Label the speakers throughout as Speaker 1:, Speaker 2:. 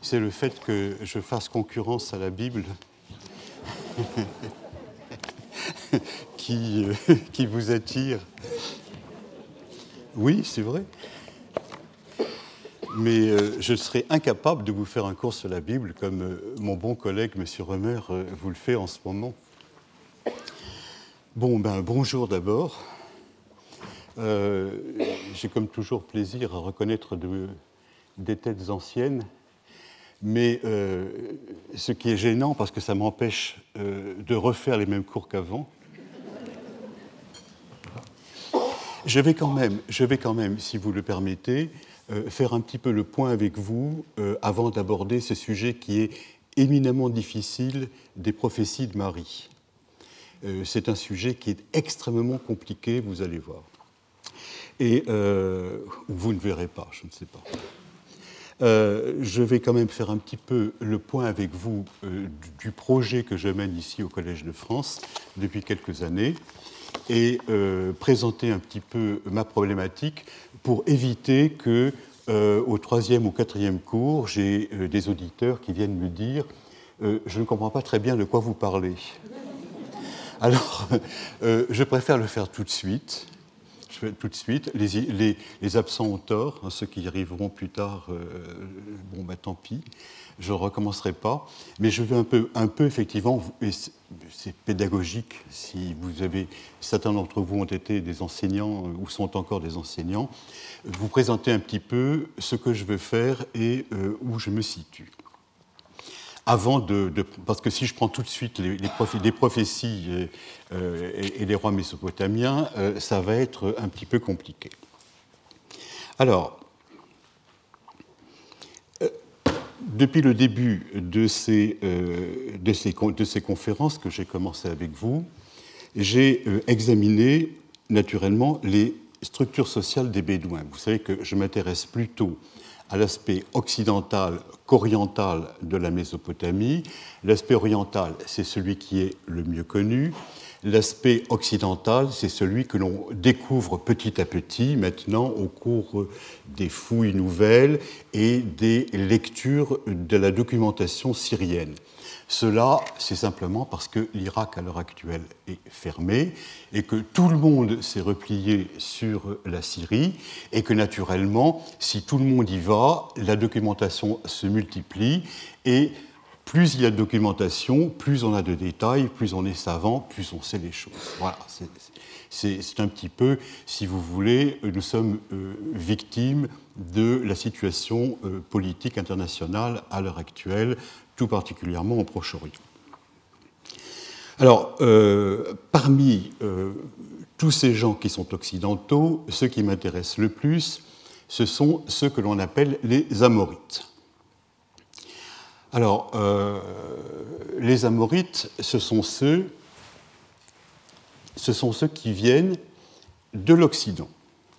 Speaker 1: c'est le fait que je fasse concurrence à la Bible qui vous attire. Oui, c'est vrai. Mais je serais incapable de vous faire un cours sur la Bible comme mon bon collègue, M. Römer, vous le fait en ce moment. Bon, bonjour d'abord. J'ai comme toujours plaisir à reconnaître des têtes anciennes, mais ce qui est gênant, parce que ça m'empêche de refaire les mêmes cours qu'avant. Je vais quand même, si vous le permettez, faire un petit peu le point avec vous avant d'aborder ce sujet qui est éminemment difficile des prophéties de Marie. C'est un sujet qui est extrêmement compliqué, vous allez voir. Et vous ne verrez pas, je ne sais pas. Je vais quand même faire un petit peu le point avec vous du projet que je mène ici au Collège de France depuis quelques années et présenter un petit peu ma problématique pour éviter que au 3e ou 4e cours, j'ai des auditeurs qui viennent me dire « Je ne comprends pas très bien de quoi vous parlez ». Alors, je préfère le faire tout de suite. Les absents ont tort, hein, ceux qui y arriveront plus tard, tant pis, je ne recommencerai pas. Mais je veux un peu effectivement, et c'est pédagogique, si vous avez, certains d'entre vous ont été des enseignants ou sont encore des enseignants, vous présenter un petit peu ce que je veux faire et où je me situe. Parce que si je prends tout de suite les prophéties et les rois mésopotamiens, ça va être un petit peu compliqué. Alors, depuis le début de ces conférences que j'ai commencé avec vous, j'ai examiné naturellement les structures sociales des Bédouins. Vous savez que je m'intéresse plutôt à l'aspect occidental qu'oriental de la Mésopotamie. L'aspect oriental, c'est celui qui est le mieux connu. L'aspect occidental, c'est celui que l'on découvre petit à petit, maintenant, au cours des fouilles nouvelles et des lectures de la documentation syrienne. Cela, c'est simplement parce que l'Irak, à l'heure actuelle, est fermé et que tout le monde s'est replié sur la Syrie et que, naturellement, si tout le monde y va, la documentation se multiplie et plus il y a de documentation, plus on a de détails, plus on est savant, plus on sait les choses. Voilà, c'est un petit peu, si vous voulez, nous sommes victimes de la situation politique internationale à l'heure actuelle, tout particulièrement au Proche-Orient. Alors, parmi tous ces gens qui sont occidentaux, ceux qui m'intéressent le plus, ce sont ceux que l'on appelle les Amorites. Alors, les Amorites, ce sont ceux qui viennent de l'Occident.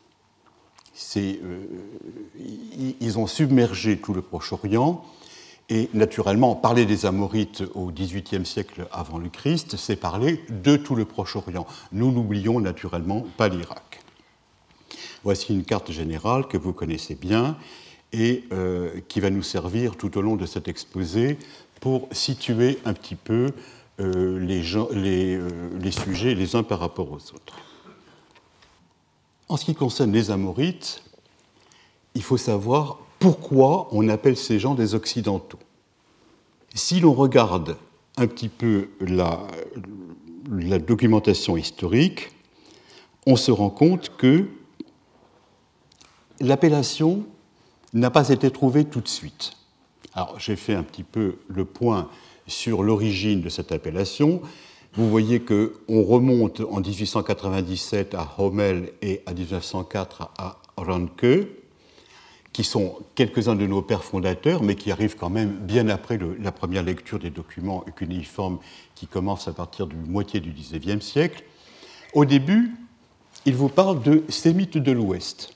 Speaker 1: Ils ont submergé tout le Proche-Orient, et naturellement, parler des Amorites au XVIIIe siècle avant le Christ, c'est parler de tout le Proche-Orient. Nous n'oublions naturellement pas l'Irak. Voici une carte générale que vous connaissez bien, et qui va nous servir tout au long de cet exposé pour situer un petit peu les sujets les uns par rapport aux autres. En ce qui concerne les Amorites, il faut savoir pourquoi on appelle ces gens des Occidentaux. Si l'on regarde un petit peu la documentation historique, on se rend compte que l'appellation n'a pas été trouvée tout de suite. Alors, j'ai fait un petit peu le point sur l'origine de cette appellation. Vous voyez qu'on remonte en 1897 à Hommel et à 1904 à Ranke, qui sont quelques-uns de nos pères fondateurs, mais qui arrivent quand même bien après la première lecture des documents cunéiformes qui commence à partir du moitié du XIXe siècle. Au début, il vous parle de Sémites de l'Ouest.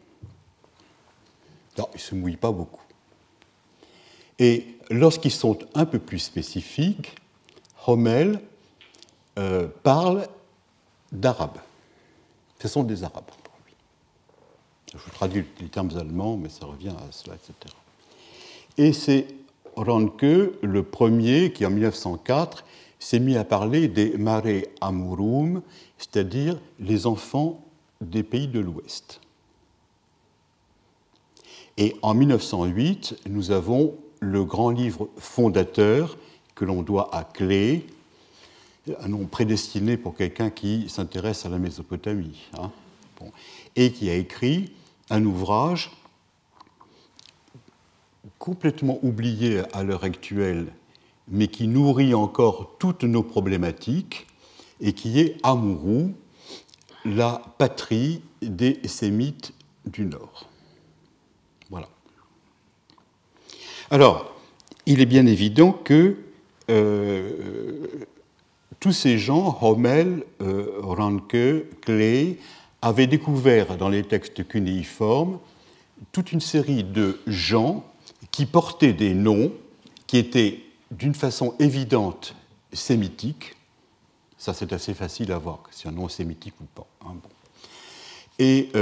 Speaker 1: Non, ils ne se mouillent pas beaucoup. Et lorsqu'ils sont un peu plus spécifiques, Hommel parle d'Arabes. Ce sont des Arabes. Je vous traduis les termes allemands, mais ça revient à cela, etc. Et c'est Ranke, le premier, qui en 1904 s'est mis à parler des Mare Amurum, c'est-à-dire les enfants des pays de l'Ouest. Et en 1908, nous avons le grand livre fondateur que l'on doit à Clé, un nom prédestiné pour quelqu'un qui s'intéresse à la Mésopotamie, hein, bon, et qui a écrit un ouvrage complètement oublié à l'heure actuelle, mais qui nourrit encore toutes nos problématiques, et qui est Amurru, la patrie des Sémites du Nord. Voilà. Alors, il est bien évident que tous ces gens, Hommel, Ranke, Clé, avaient découvert dans les textes cunéiformes toute une série de gens qui portaient des noms qui étaient d'une façon évidente sémitiques. Ça, c'est assez facile à voir, si un nom est sémitique ou pas. Hein, bon. Et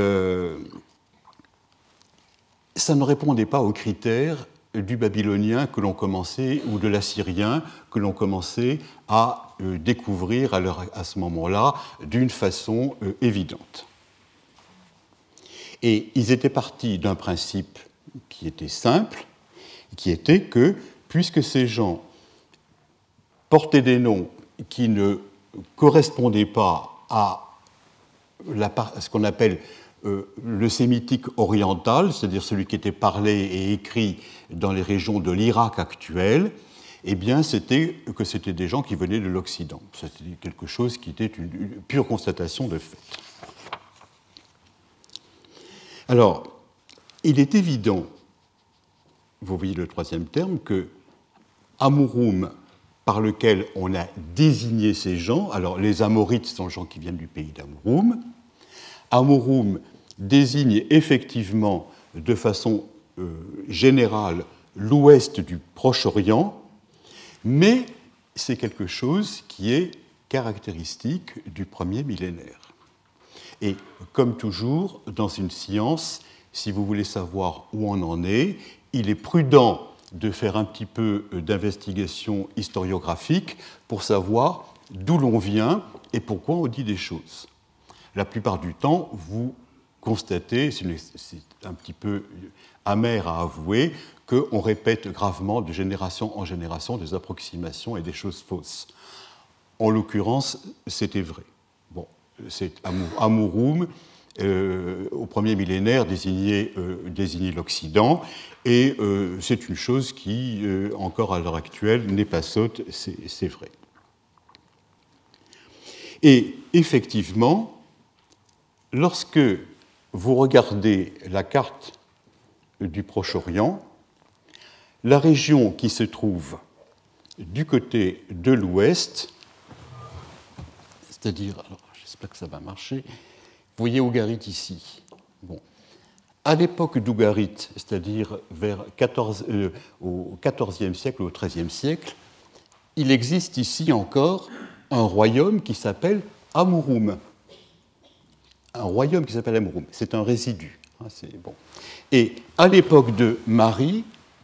Speaker 1: ça ne répondait pas aux critères du babylonien que l'on commençait, ou de l'assyrien que l'on commençait à découvrir à ce moment-là d'une façon évidente. Et ils étaient partis d'un principe qui était simple, qui était que, puisque ces gens portaient des noms qui ne correspondaient pas à ce qu'on appelle le sémitique oriental, c'est-à-dire celui qui était parlé et écrit dans les régions de l'Irak actuel, eh bien, c'était des gens qui venaient de l'Occident. C'était quelque chose qui était une pure constatation de fait. Alors, il est évident, vous voyez le troisième terme, que Amurum, par lequel on a désigné ces gens, alors les Amorites sont les gens qui viennent du pays d'Amurum, Amurum désigne effectivement de façon générale l'ouest du Proche-Orient, mais c'est quelque chose qui est caractéristique du premier millénaire. Et comme toujours, dans une science, si vous voulez savoir où on en est, il est prudent de faire un petit peu d'investigation historiographique pour savoir d'où l'on vient et pourquoi on dit des choses. La plupart du temps, vous constatez, c'est un petit peu amer à avouer, qu'on répète gravement de génération en génération des approximations et des choses fausses. En l'occurrence, c'était vrai. Bon, c'est Amurum, au premier millénaire, désignait l'Occident, et c'est une chose qui, encore à l'heure actuelle, n'est pas sotte, c'est vrai. Et effectivement, lorsque vous regardez la carte du Proche-Orient, la région qui se trouve du côté de l'ouest, c'est-à-dire, alors j'espère que ça va marcher, vous voyez Ougarit ici. Bon. À l'époque d'Ougarit, c'est-à-dire au XIVe siècle ou au XIIIe siècle, il existe ici encore un royaume qui s'appelle Amurum. Un royaume qui s'appelle Amurum. C'est un résidu. C'est bon. Et à l'époque de Marie,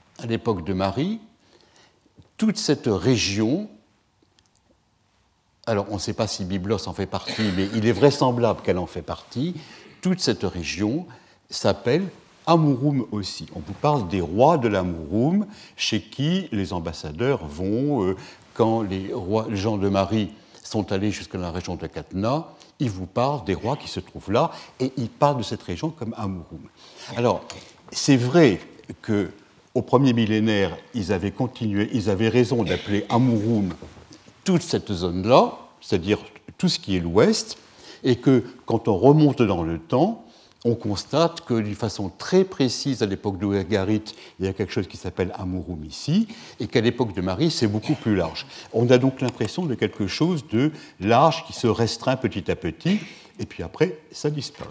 Speaker 1: toute cette région, alors on ne sait pas si Byblos en fait partie, mais il est vraisemblable qu'elle en fait partie, toute cette région s'appelle Amurum aussi. On vous parle des rois de l'Amurum, chez qui les ambassadeurs vont, quand les gens de Marie sont allés jusqu'à la région de Katna, ils vous parlent des rois qui se trouvent là, et ils parlent de cette région comme Amurum. Alors, c'est vrai qu'au premier millénaire, ils avaient raison d'appeler Amurum toute cette zone-là, c'est-à-dire tout ce qui est l'ouest, et que quand on remonte dans le temps, on constate que d'une façon très précise, à l'époque d'Ougarit, il y a quelque chose qui s'appelle Amurum ici, et qu'à l'époque de Marie, c'est beaucoup plus large. On a donc l'impression de quelque chose de large qui se restreint petit à petit, et puis après, ça disparaît.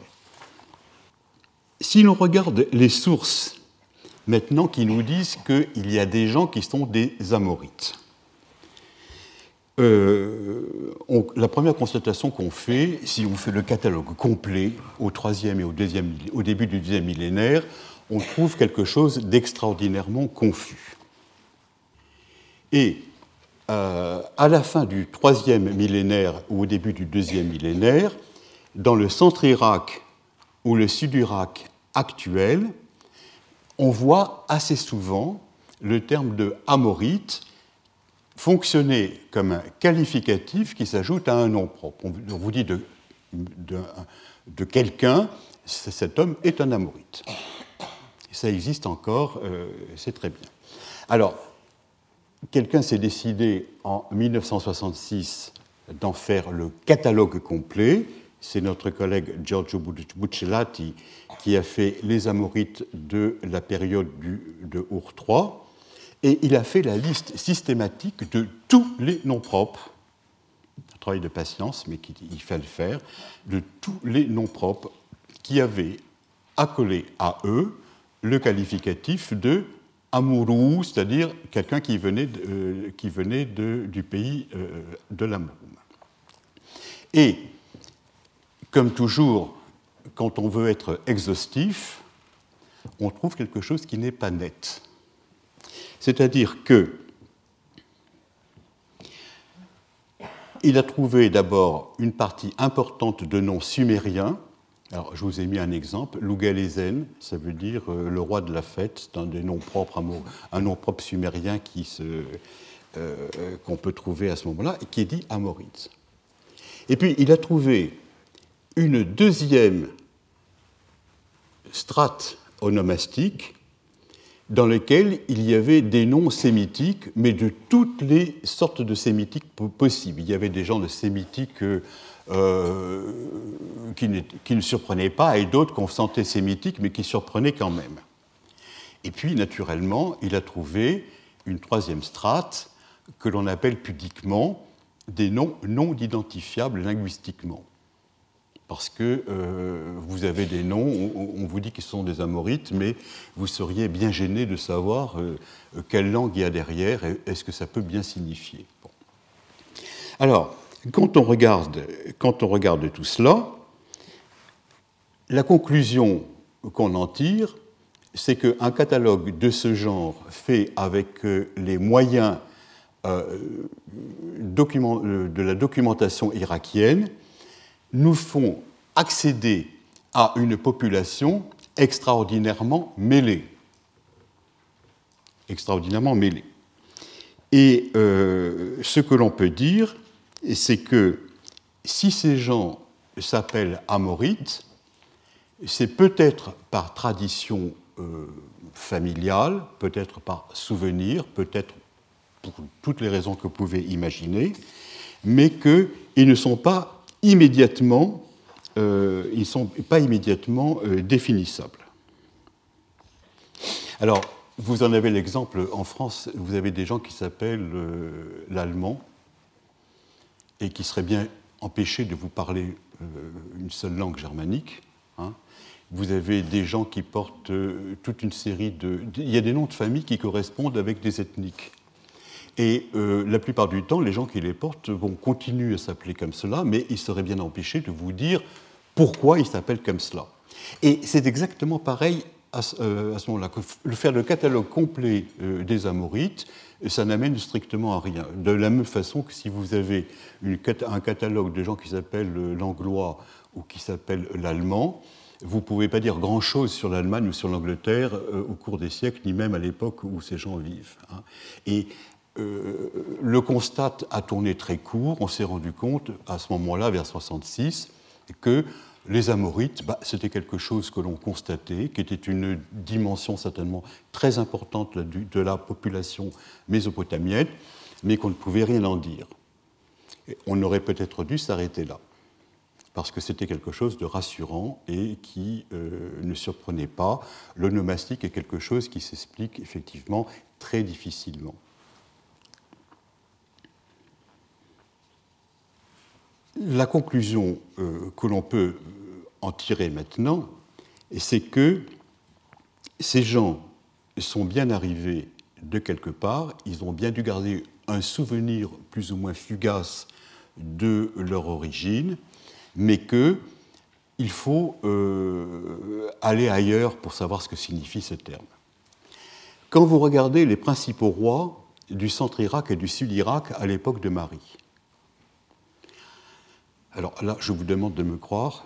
Speaker 1: Si l'on regarde les sources maintenant qui nous disent qu'il y a des gens qui sont des Amorites, la première constatation qu'on fait, si on fait le catalogue complet au troisième et au début du deuxième millénaire, on trouve quelque chose d'extraordinairement confus. Et à la fin du 3e millénaire ou au début du 2e millénaire, dans le centre-Irak ou le sud-Irak actuel, on voit assez souvent le terme de amorite fonctionner comme un qualificatif qui s'ajoute à un nom propre. On vous dit de quelqu'un, cet homme est un amorite. Ça existe encore, c'est très bien. Alors, quelqu'un s'est décidé en 1966 d'en faire le catalogue complet. C'est notre collègue Giorgio Buccellati qui a fait les amorites de la période de Ur III. Et il a fait la liste systématique de tous les noms propres. Un travail de patience, mais il fallait le faire, de tous les noms propres qui avaient accolé à eux le qualificatif de Amurou, c'est-à-dire quelqu'un qui venait du pays de l'Amouroum. Et, comme toujours, quand on veut être exhaustif, on trouve quelque chose qui n'est pas net. C'est-à-dire que il a trouvé d'abord une partie importante de noms sumériens. Alors, je vous ai mis un exemple. Lougalesen, ça veut dire le roi de la fête. C'est un des noms propres, un nom propre sumérien qu'on peut trouver à ce moment-là, et qui est dit amorite. Et puis, il a trouvé une deuxième strate onomastique dans lequel il y avait des noms sémitiques, mais de toutes les sortes de sémitiques possibles. Il y avait des gens de sémitiques qui ne surprenaient pas, et d'autres qu'on sentait sémitiques, mais qui surprenaient quand même. Et puis, naturellement, il a trouvé une troisième strate que l'on appelle pudiquement des noms non identifiables linguistiquement. Parce que vous avez des noms, on vous dit qu'ils sont des amorites, mais vous seriez bien gêné de savoir quelle langue il y a derrière et est-ce que ça peut bien signifier. Bon. Alors, quand on regarde tout cela, la conclusion qu'on en tire, c'est qu'un catalogue de ce genre fait avec les moyens de la documentation irakienne nous font accéder à une population extraordinairement mêlée. Extraordinairement mêlée. Et ce que l'on peut dire, c'est que si ces gens s'appellent amorites, c'est peut-être par tradition familiale, peut-être par souvenir, peut-être pour toutes les raisons que vous pouvez imaginer, mais qu'ils ne sont pas immédiatement, définissables. Alors, vous en avez l'exemple en France, vous avez des gens qui s'appellent l'allemand et qui seraient bien empêchés de vous parler une seule langue germanique. Hein. Vous avez des gens qui portent toute une série de... Il y a des noms de famille qui correspondent avec des ethniques. Et la plupart du temps, les gens qui les portent vont continuer à s'appeler comme cela, mais ils seraient bien empêchés de vous dire pourquoi ils s'appellent comme cela. Et c'est exactement pareil à ce moment-là. Faire le catalogue complet des amorites, ça n'amène strictement à rien. De la même façon que si vous avez un catalogue de gens qui s'appellent l'anglois ou qui s'appellent l'allemand, vous ne pouvez pas dire grand-chose sur l'Allemagne ou sur l'Angleterre au cours des siècles, ni même à l'époque où ces gens vivent. Hein. Et le constat a tourné très court. On s'est rendu compte à ce moment-là, vers 1966, que les amorites, c'était quelque chose que l'on constatait, qui était une dimension certainement très importante de la population mésopotamienne, mais qu'on ne pouvait rien en dire. Et on aurait peut-être dû s'arrêter là, parce que c'était quelque chose de rassurant et qui ne surprenait pas. L'onomastique est quelque chose qui s'explique effectivement très difficilement. La conclusion que l'on peut en tirer maintenant, c'est que ces gens sont bien arrivés de quelque part, ils ont bien dû garder un souvenir plus ou moins fugace de leur origine, mais que il faut aller ailleurs pour savoir ce que signifie ce terme. Quand vous regardez les principaux rois du centre-Irak et du sud-Irak à l'époque de Marie, alors là, je vous demande de me croire,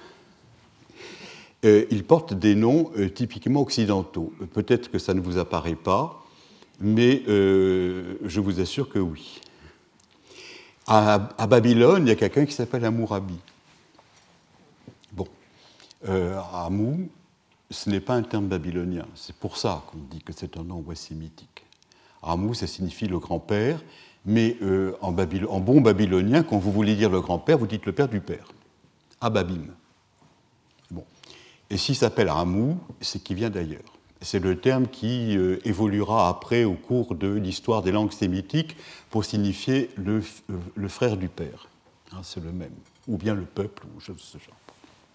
Speaker 1: ils portent des noms typiquement occidentaux. Peut-être que ça ne vous apparaît pas, mais je vous assure que oui. À Babylone, il y a quelqu'un qui s'appelle Hammurabi. Bon, Hammou, ce n'est pas un terme babylonien. C'est pour ça qu'on dit que c'est un nom ouest-sémitique. Hammou, ça signifie le grand-père, mais en bon babylonien, quand vous voulez dire le grand-père, vous dites le père du père. Ababim. Bon. Et s'il s'appelle Hammou, c'est qu'il vient d'ailleurs. C'est le terme qui évoluera après au cours de l'histoire des langues sémitiques pour signifier le frère du père. Hein, c'est le même. Ou bien le peuple, ou chose de ce genre.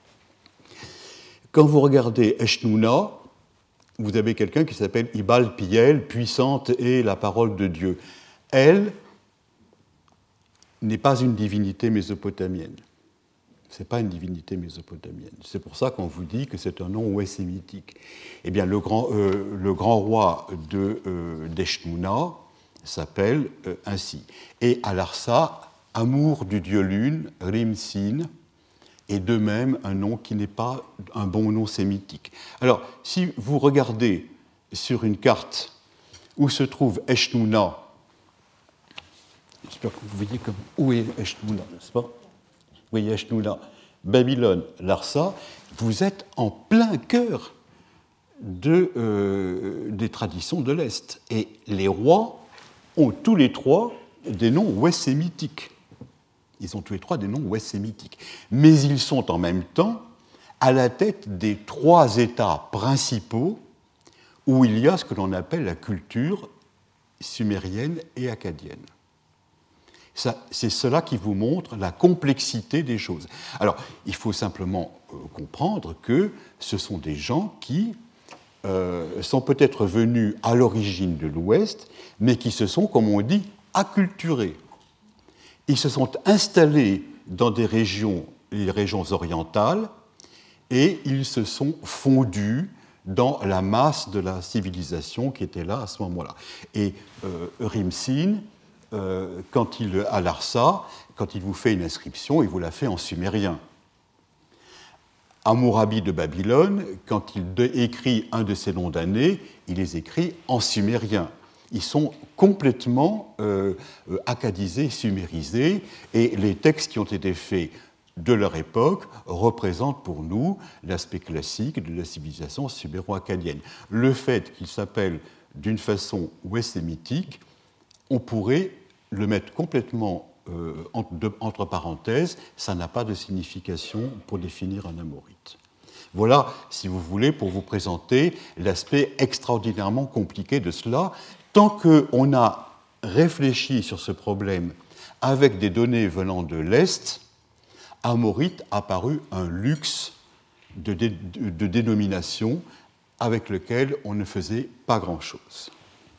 Speaker 1: Quand vous regardez Eshnouna, vous avez quelqu'un qui s'appelle Ibal Piel, puissante est la parole de Dieu. Elle n'est pas une divinité mésopotamienne. Ce n'est pas une divinité mésopotamienne. C'est pour ça qu'on vous dit que c'est un nom ouest-sémitique. Eh bien, le grand roi d'Eshnouna s'appelle ainsi. Et à Larsa, amour du dieu lune, Rim-Sin, est de même un nom qui n'est pas un bon nom sémitique. Alors, si vous regardez sur une carte où se trouve Eshnouna, j'espère que vous voyez où est Eshnouna, n'est-ce pas? Vous voyez Eshnouna, Babylone, Larsa, vous êtes en plein cœur des traditions de l'Est. Et les rois ont tous les trois des noms ouest-sémitiques. Ils ont tous les trois des noms ouest-sémitiques. Mais ils sont en même temps à la tête des trois États principaux où il y a ce que l'on appelle la culture sumérienne et akkadienne. C'est cela qui vous montre la complexité des choses. Alors, il faut simplement comprendre que ce sont des gens qui sont peut-être venus à l'origine de l'Ouest, mais qui se sont, comme on dit, acculturés. Ils se sont installés dans les régions orientales, et ils se sont fondus dans la masse de la civilisation qui était là à ce moment-là. Et Rim-Sin, à Larsa, quand il vous fait une inscription, il vous la fait en sumérien. Hammurabi de Babylone, quand il écrit un de ses noms d'année, il les écrit en sumérien. Ils sont complètement akkadisés, sumérisés, et les textes qui ont été faits de leur époque représentent pour nous l'aspect classique de la civilisation suméro-akkadienne. Le fait qu'ils s'appellent d'une façon ouest-sémitique, on pourrait le mettre complètement entre parenthèses, ça n'a pas de signification pour définir un amorite. Voilà, si vous voulez, pour vous présenter l'aspect extraordinairement compliqué de cela. Tant qu'on a réfléchi sur ce problème avec des données venant de l'Est, amorite a paru un luxe de dénomination avec lequel on ne faisait pas grand-chose.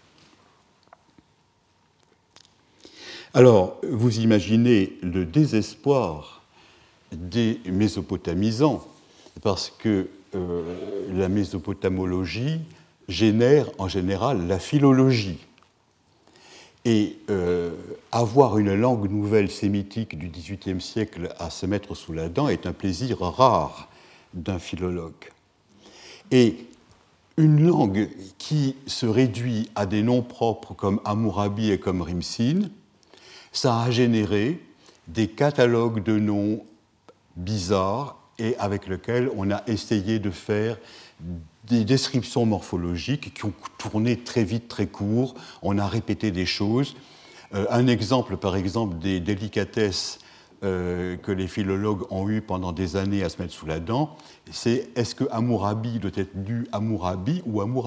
Speaker 1: Alors, vous imaginez le désespoir des mésopotamisants, parce que la mésopotamologie génère en général la philologie. Et avoir une langue nouvelle sémitique du XVIIIe siècle à se mettre sous la dent est un plaisir rare d'un philologue. Et une langue qui se réduit à des noms propres comme Hammurabi et comme Rim-Sin, ça a généré des catalogues de noms bizarres et avec lesquels on a essayé de faire des descriptions morphologiques qui ont tourné très vite, très court. On a répété des choses. Un exemple, par exemple, des délicatesses que les philologues ont eu pendant des années à se mettre sous la dent, c'est est-ce que Hammurabi doit être lu Hammurabi ou Hammurapi ?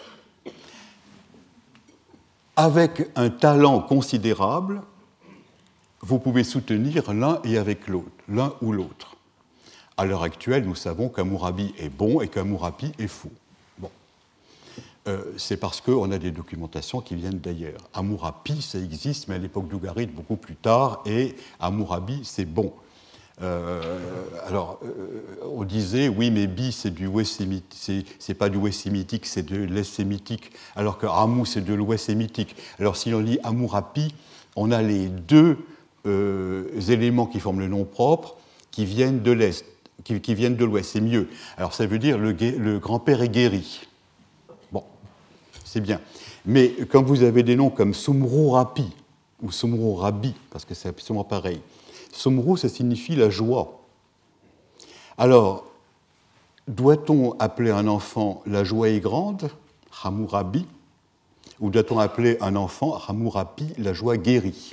Speaker 1: Avec un talent considérable, vous pouvez soutenir l'un et avec l'autre, l'un ou l'autre. À l'heure actuelle, nous savons qu'Hammurabi est bon et qu'Hammurapi est faux. Bon. C'est parce qu'on a des documentations qui viennent d'ailleurs. Hammurapi, ça existe, mais à l'époque d'Ougarit, beaucoup plus tard, et Hammurabi, c'est bon. On disait, oui, mais Bi, c'est du ouest sémitique, c'est pas du ouest sémitique, c'est de l'est sémitique, alors que Amou, c'est de l'ouest sémitique. Alors, si on lit Amourapi, on a les deux éléments qui forment le nom propre qui viennent de l'est, qui viennent de l'ouest, c'est mieux. Alors, ça veut dire le grand-père est guéri. Bon, c'est bien. Mais quand vous avez des noms comme Sumru-Rapi ou Sumru-Rabi, parce que c'est absolument pareil, Sumru, ça signifie la joie. Alors, doit-on appeler un enfant la joie est grande, Hammurabi, ou doit-on appeler un enfant Hammurapi, la joie guérie?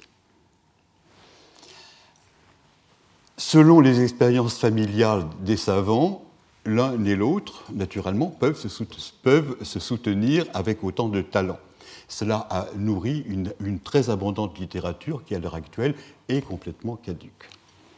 Speaker 1: Selon les expériences familiales des savants, l'un et l'autre, naturellement, peuvent se soutenir avec autant de talent. Cela a nourri une très abondante littérature qui, à l'heure actuelle, est complètement caduque.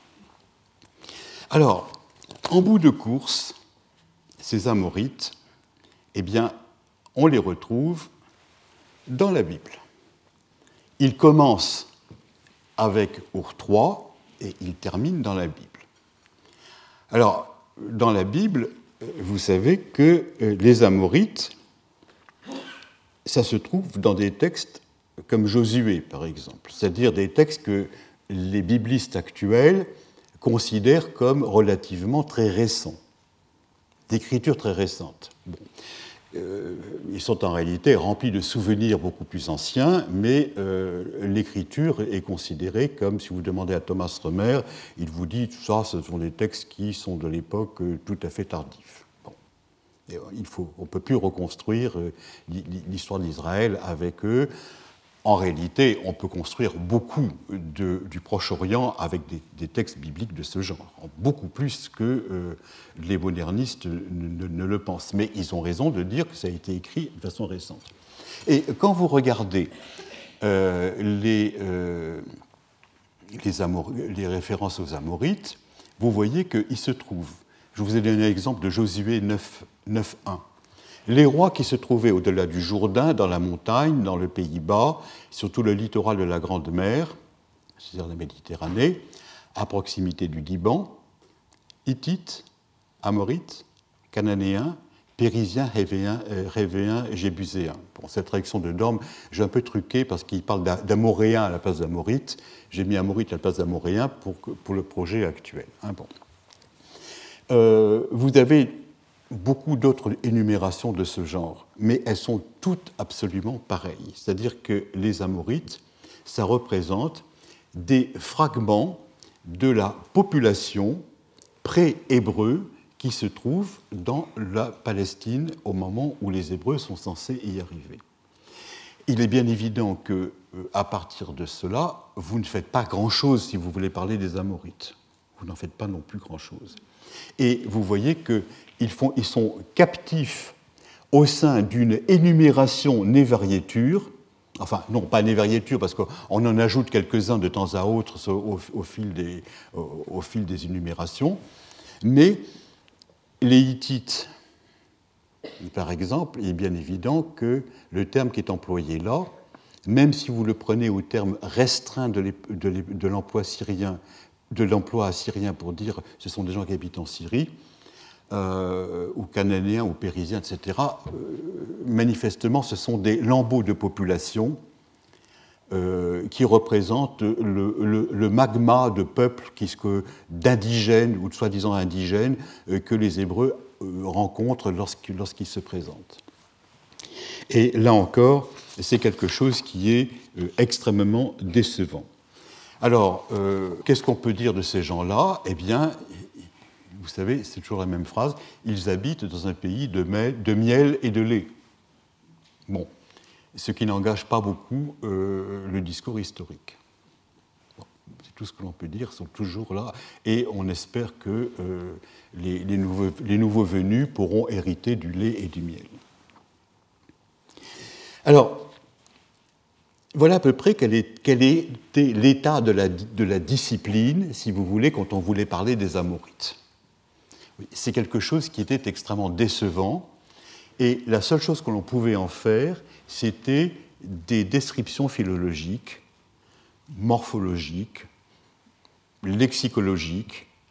Speaker 1: Alors, en bout de course, ces Amorites, eh bien, on les retrouve dans la Bible. Ils commencent avec Ur 3 et ils terminent dans la Bible. Alors, dans la Bible, vous savez que les Amorites, ça se trouve dans des textes comme Josué, par exemple, c'est-à-dire des textes que les biblistes actuels considèrent comme relativement très récents, d'écriture très récente. Bon. Ils sont en réalité remplis de souvenirs beaucoup plus anciens, mais l'écriture est considérée comme, si vous demandez à Thomas Römer, il vous dit tout ça, ce sont des textes qui sont de l'époque tout à fait tardive. Bon. On ne peut plus reconstruire l'histoire d'Israël avec eux. En réalité, on peut construire beaucoup du Proche-Orient avec des textes bibliques de ce genre, beaucoup plus que les modernistes ne le pensent. Mais ils ont raison de dire que ça a été écrit de façon récente. Et quand vous regardez les références aux Amorites, vous voyez qu'il se trouve, je vous ai donné l'exemple de Josué 9.1, les rois qui se trouvaient au-delà du Jourdain, dans la montagne, dans le Pays-Bas, sur tout le littoral de la Grande Mer, c'est-à-dire la Méditerranée, à proximité du Liban, Hittites, Amorites, Cananéens, Périsiens, Révéens, Jébuséens. Bon, cette traduction de Dorme, j'ai un peu truqué parce qu'il parle d'Amoréens à la place d'Amorites. J'ai mis Amorites à la place d'Amoréens pour le projet actuel. Hein, bon. Vous avez beaucoup d'autres énumérations de ce genre, mais elles sont toutes absolument pareilles. C'est-à-dire que les Amorites, ça représente des fragments de la population pré-hébreu qui se trouve dans la Palestine au moment où les Hébreux sont censés y arriver. Il est bien évident que, à partir de cela, vous ne faites pas grand-chose si vous voulez parler des Amorites. Vous n'en faites pas non plus grand-chose. Et vous voyez qu'ils sont captifs au sein d'une énumération névariéture, enfin, non, pas névariéture, parce qu'on en ajoute quelques-uns de temps à autre au fil des énumérations, mais les Hittites, par exemple, il est bien évident que le terme qui est employé là, même si vous le prenez au terme restreint de l'emploi syrien, de l'emploi assyrien pour dire ce sont des gens qui habitent en Syrie, ou cananéens, ou périsiens, etc., manifestement, ce sont des lambeaux de population qui représentent le magma de peuples d'indigènes, ou de soi-disant indigènes, que les Hébreux rencontrent lorsqu'ils se présentent. Et là encore, c'est quelque chose qui est extrêmement décevant. Alors, qu'est-ce qu'on peut dire de ces gens-là ? Eh bien, vous savez, c'est toujours la même phrase, ils habitent dans un pays de miel et de lait. Bon, ce qui n'engage pas beaucoup le discours historique. Bon, c'est tout ce que l'on peut dire, ils sont toujours là, et on espère que les nouveaux venus pourront hériter du lait et du miel. Alors, voilà à peu près quel était l'état de la discipline, si vous voulez, quand on voulait parler des Amorites. C'est quelque chose qui était extrêmement décevant, et la seule chose que l'on pouvait en faire, c'était des descriptions philologiques, morphologiques, lexicologiques,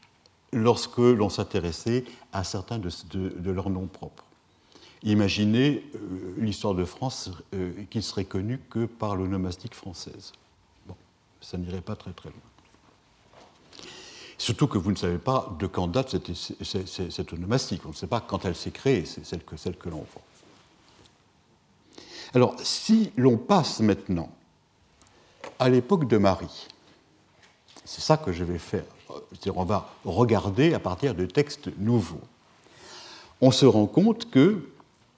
Speaker 1: lorsque l'on s'intéressait à certains de leurs noms propres. Imaginez l'histoire de France qui serait connue que par l'onomastique française. Bon, ça n'irait pas très très loin. Surtout que vous ne savez pas de quand date cette onomastique. On ne sait pas quand elle s'est créée, c'est celle que l'on voit. Alors, si l'on passe maintenant à l'époque de Marie, c'est ça que je vais faire. C'est-à-dire, on va regarder à partir de textes nouveaux. On se rend compte que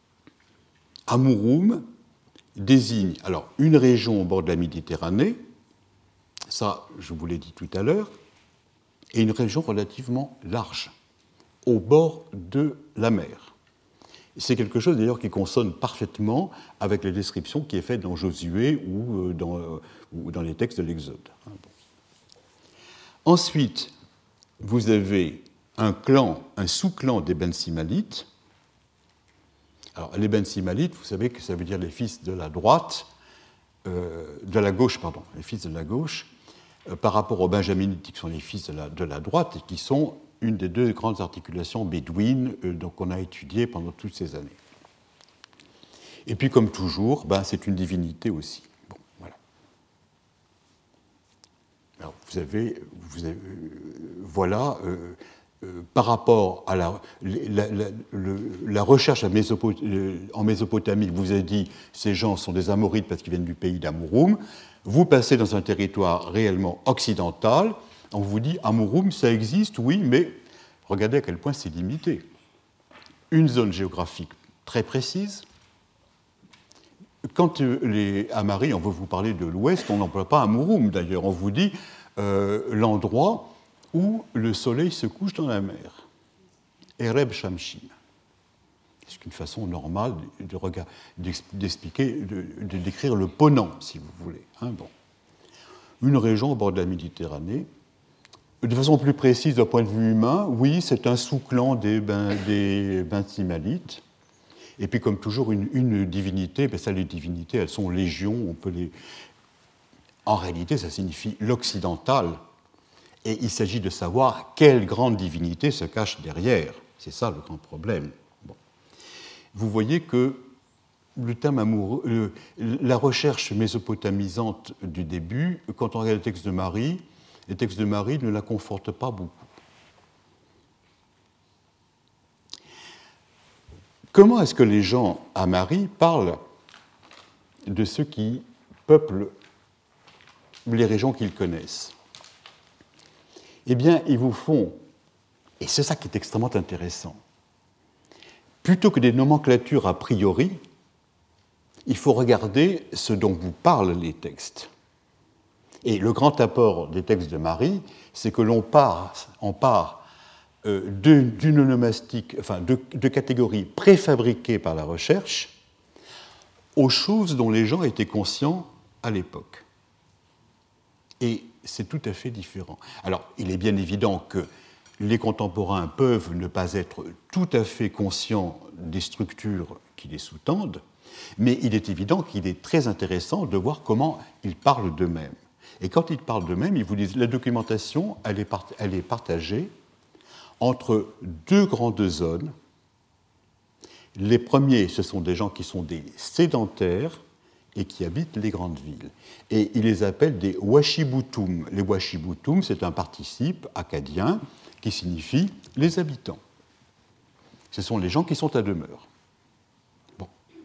Speaker 1: Amurum désigne alors une région au bord de la Méditerranée, ça je vous l'ai dit tout à l'heure, et une région relativement large, au bord de la mer. C'est quelque chose d'ailleurs qui consonne parfaitement avec la description qui est faite dans Josué ou dans les textes de l'Exode. Ensuite, vous avez un sous-clan des Ben Simalites. Alors, les Ben Simalites, vous savez que ça veut dire les fils de la droite, de la gauche, pardon, les fils de la gauche, par rapport aux Benjaminites qui sont les fils de la droite et qui sont une des deux grandes articulations bédouines qu'on a étudiées pendant toutes ces années. Et puis, comme toujours, c'est une divinité aussi. Bon, voilà. Alors, voilà, par rapport à la recherche en Mésopotamie, vous avez dit ces gens sont des Amorites parce qu'ils viennent du pays d'Amurum. Vous passez dans un territoire réellement occidental, on vous dit Amurum, ça existe, oui, mais regardez à quel point c'est limité. Une zone géographique très précise. Quand à Marie, on veut vous parler de l'Ouest, on n'emploie pas Amurum d'ailleurs, on vous dit l'endroit où le soleil se couche dans la mer. Ereb Shamshim. C'est une façon normale d'expliquer, de décrire le Ponant, si vous voulez. Bon. Une région au bord de la Méditerranée. De façon plus précise, d'un point de vue humain, oui, c'est un sous-clan des Ben Simalites. Et puis, comme toujours, une divinité, ça, les divinités, elles sont légions, on peut les... En réalité, ça signifie l'occidental. Et il s'agit de savoir quelle grande divinité se cache derrière. C'est ça le grand problème. Bon. Vous voyez que le terme amoureux, la recherche mésopotamisante du début, quand on regarde les textes de Marie ne la confortent pas beaucoup. Comment est-ce que les gens à Marie parlent de ceux qui peuplent les régions qu'ils connaissent? Eh bien, ils vous font, et c'est ça qui est extrêmement intéressant, plutôt que des nomenclatures a priori, il faut regarder ce dont vous parlent les textes. Et le grand apport des textes de Marie, c'est que l'on part d'une onomastique, enfin de catégories préfabriquées par la recherche aux choses dont les gens étaient conscients à l'époque. Et c'est tout à fait différent. Alors, il est bien évident que les contemporains peuvent ne pas être tout à fait conscients des structures qui les sous-tendent, mais il est évident qu'il est très intéressant de voir comment ils parlent d'eux-mêmes. Et quand ils parlent d'eux-mêmes, ils vous disent que la documentation, elle est partagée entre deux grandes zones. Les premiers, ce sont des gens qui sont des sédentaires et qui habitent les grandes villes. Et ils les appellent des Washibutum. Les Washibutum, c'est un participe acadien qui signifie les habitants. Ce sont les gens qui sont à demeure. Bon.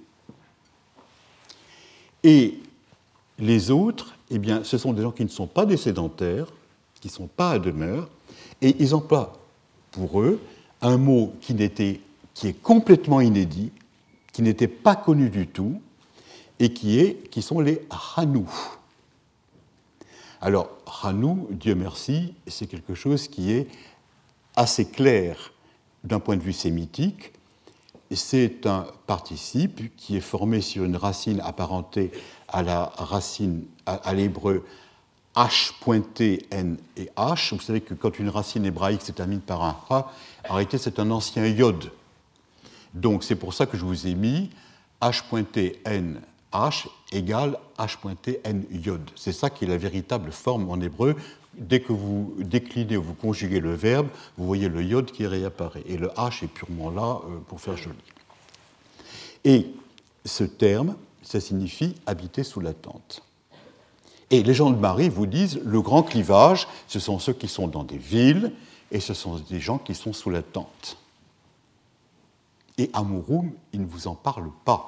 Speaker 1: Et les autres, eh bien, ce sont des gens qui ne sont pas des sédentaires, qui ne sont pas à demeure, et ils emploient pour eux un mot qui est complètement inédit, qui n'était pas connu du tout, et qui sont les Hanou. Alors, Hanou, Dieu merci, c'est quelque chose qui est assez clair d'un point de vue sémitique. C'est un participe qui est formé sur une racine apparentée à la racine, à l'hébreu H pointé, N et H. Vous savez que quand une racine hébraïque se termine par un H, en réalité c'est un ancien yod. Donc c'est pour ça que je vous ai mis H pointé, N, H égale H pointé, N yod. C'est ça qui est la véritable forme en hébreu dès que vous déclinez ou vous conjuguez le verbe, vous voyez le yod qui réapparaît. Et le H est purement là pour faire joli. Et ce terme, ça signifie habiter sous la tente. Et les gens de Marie vous disent, le grand clivage, ce sont ceux qui sont dans des villes, et ce sont des gens qui sont sous la tente. Et Amouroum, il ne vous en parle pas.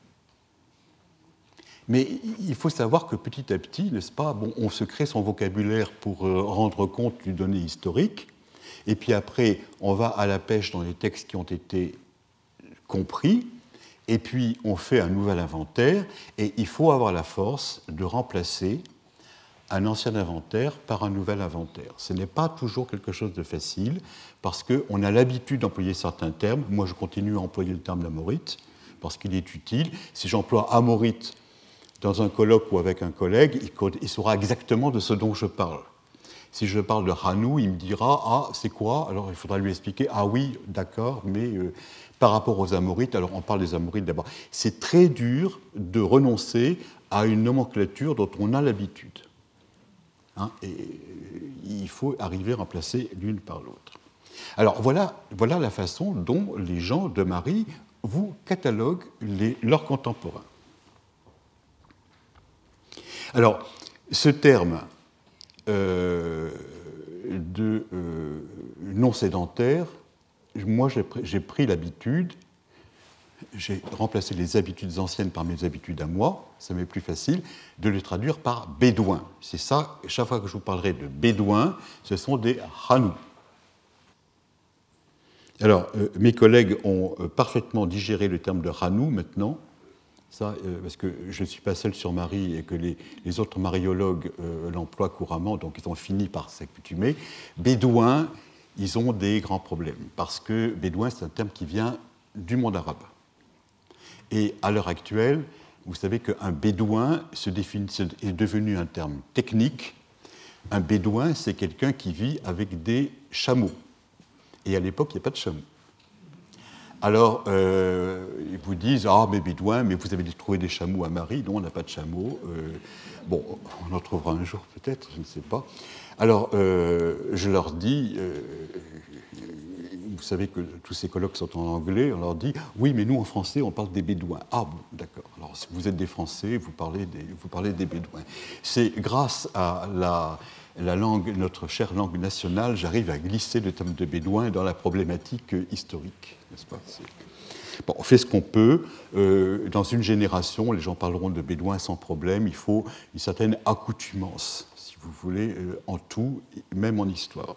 Speaker 1: Mais il faut savoir que petit à petit, n'est-ce pas, bon, on se crée son vocabulaire pour rendre compte d'une donnée historique, et puis après, on va à la pêche dans les textes qui ont été compris, et puis on fait un nouvel inventaire, et il faut avoir la force de remplacer un ancien inventaire par un nouvel inventaire. Ce n'est pas toujours quelque chose de facile, parce qu'on a l'habitude d'employer certains termes. Moi, je continue à employer le terme d'amorite, parce qu'il est utile. Si j'emploie amorite dans un colloque ou avec un collègue, il saura exactement de ce dont je parle. Si je parle de Hanou, il me dira « Ah, c'est quoi ?» Alors, il faudra lui expliquer « Ah oui, d'accord, mais par rapport aux Amorites, alors on parle des Amorites d'abord. » C'est très dur de renoncer à une nomenclature dont on a l'habitude. Hein, et il faut arriver à remplacer l'une par l'autre. Alors, voilà la façon dont les gens de Marie vous cataloguent leurs contemporains. Alors, ce terme de non sédentaire, moi j'ai pris l'habitude, j'ai remplacé les habitudes anciennes par mes habitudes à moi, ça m'est plus facile, de les traduire par bédouins. C'est ça, chaque fois que je vous parlerai de bédouins, ce sont des Hanou. Alors, mes collègues ont parfaitement digéré le terme de Hanou maintenant, ça, parce que je ne suis pas seul sur Marie et que les autres mariologues l'emploient couramment, donc ils ont fini par s'accoutumer. Bédouin, ils ont des grands problèmes, parce que bédouin, c'est un terme qui vient du monde arabe. Et à l'heure actuelle, vous savez qu'un bédouin est devenu un terme technique. Un bédouin, c'est quelqu'un qui vit avec des chameaux. Et à l'époque, il n'y a pas de chameaux. Alors, ils vous disent « Ah, mais bédouin, mais vous avez trouvé des chameaux à Marie. » Non, on n'a pas de chameaux. Bon, on en trouvera un jour peut-être, je ne sais pas. Alors, je leur dis, vous savez que tous ces colloques sont en anglais, on leur dit « Oui, mais nous, en français, on parle des bédouins. » Ah bon, d'accord. Alors, si vous êtes des Français, vous parlez des bédouins. C'est grâce à la langue, notre chère langue nationale, j'arrive à glisser le terme de bédouin dans la problématique historique, n'est-ce pas ? Bon, on fait ce qu'on peut. Dans une génération, les gens parleront de bédouins sans problème. Il faut une certaine accoutumance, si vous voulez, en tout, même en histoire.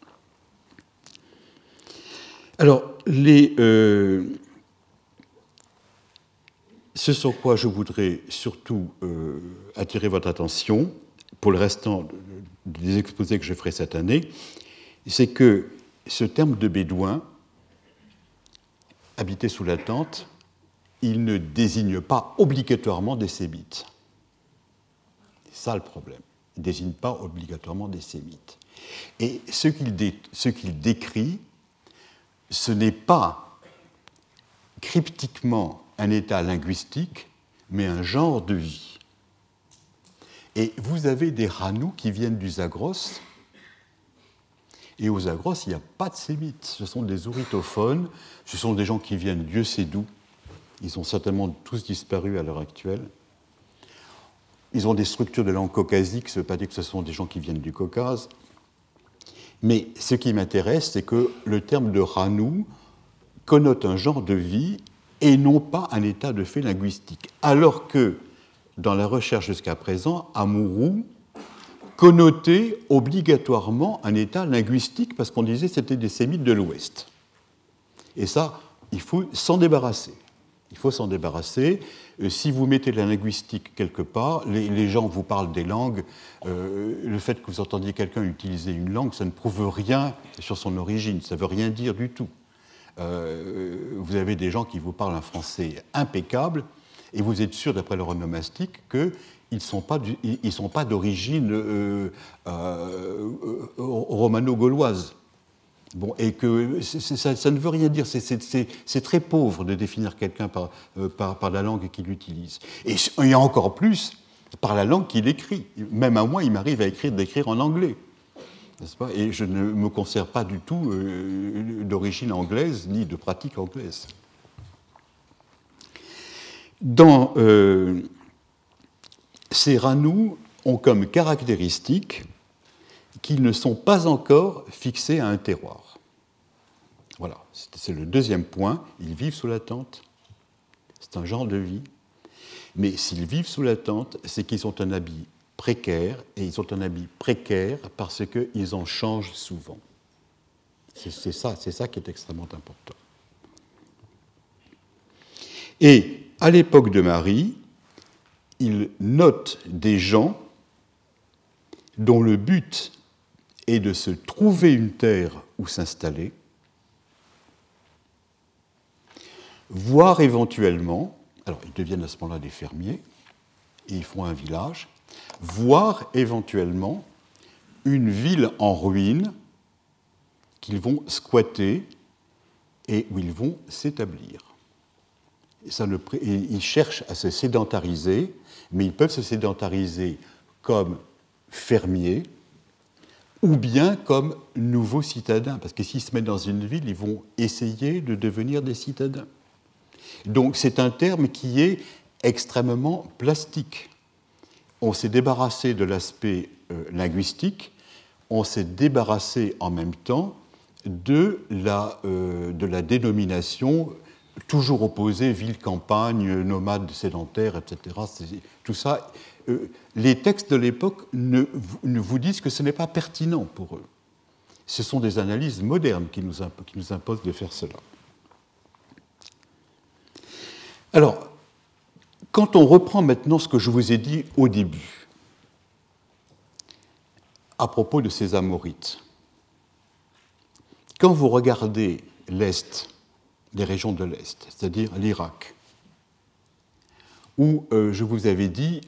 Speaker 1: Alors, ce sur quoi je voudrais surtout attirer votre attention, pour le restant des exposés que je ferai cette année, c'est que ce terme de bédouin, habiter sous la tente, il ne désigne pas obligatoirement des sémites. C'est ça le problème. Il ne désigne pas obligatoirement des sémites. Et ce qu'il décrit, ce n'est pas cryptiquement un état linguistique, mais un genre de vie. Et vous avez des Hanou qui viennent du Zagros, et aux Zagros, il n'y a pas de sémites. Ce sont des ouritophones, ce sont des gens qui viennent Dieu sait d'où. Ils ont certainement tous disparu à l'heure actuelle. Ils ont des structures de langue caucasique, ça ne veut pas dire que ce sont des gens qui viennent du Caucase. Mais ce qui m'intéresse, c'est que le terme de Hanou connote un genre de vie et non pas un état de fait linguistique. Alors que, dans la recherche jusqu'à présent, Amouroum connotait obligatoirement un état linguistique parce qu'on disait que c'était des sémites de l'Ouest. Et ça, il faut s'en débarrasser. Il faut s'en débarrasser. Si vous mettez de la linguistique quelque part, les gens vous parlent des langues. Le fait que vous entendiez quelqu'un utiliser une langue, ça ne prouve rien sur son origine. Ça ne veut rien dire du tout. Vous avez des gens qui vous parlent un français impeccable et vous êtes sûr, d'après leur onomastique, qu'ils ne sont pas d'origine romano-gauloise. Bon, et que ça ne veut rien dire, c'est très pauvre de définir quelqu'un par la langue qu'il utilise. Et encore plus par la langue qu'il écrit. Même à moi, il m'arrive d'écrire en anglais. n'est-ce pas? Et je ne me considère pas du tout d'origine anglaise ni de pratique anglaise. Ces ranous ont comme caractéristique qu'ils ne sont pas encore fixés à un terroir. Voilà, c'est le deuxième point. Ils vivent sous la tente. C'est un genre de vie. Mais s'ils vivent sous la tente, c'est qu'ils ont un habit précaire, et ils ont un habit précaire parce qu'ils en changent souvent. C'est ça qui est extrêmement important. Et à l'époque de Marie, il note des gens dont le but est de se trouver une terre où s'installer, voire éventuellement, alors ils deviennent à ce moment-là des fermiers, et ils font un village, voire éventuellement une ville en ruine qu'ils vont squatter et où ils vont s'établir. Ils cherchent à se sédentariser, mais ils peuvent se sédentariser comme fermiers ou bien comme nouveaux citadins, parce que s'ils se mettent dans une ville, ils vont essayer de devenir des citadins. Donc c'est un terme qui est extrêmement plastique. On s'est débarrassé de l'aspect linguistique, on s'est débarrassé en même temps de la dénomination toujours opposée ville-campagne, nomade sédentaire, etc. Tout ça, les textes de l'époque ne vous disent que ce n'est pas pertinent pour eux. Ce sont des analyses modernes qui nous imposent de faire cela. Alors, quand on reprend maintenant ce que je vous ai dit au début, à propos de ces Amorites, quand vous regardez l'Est, les régions de l'Est, c'est-à-dire l'Irak, où je vous avais dit,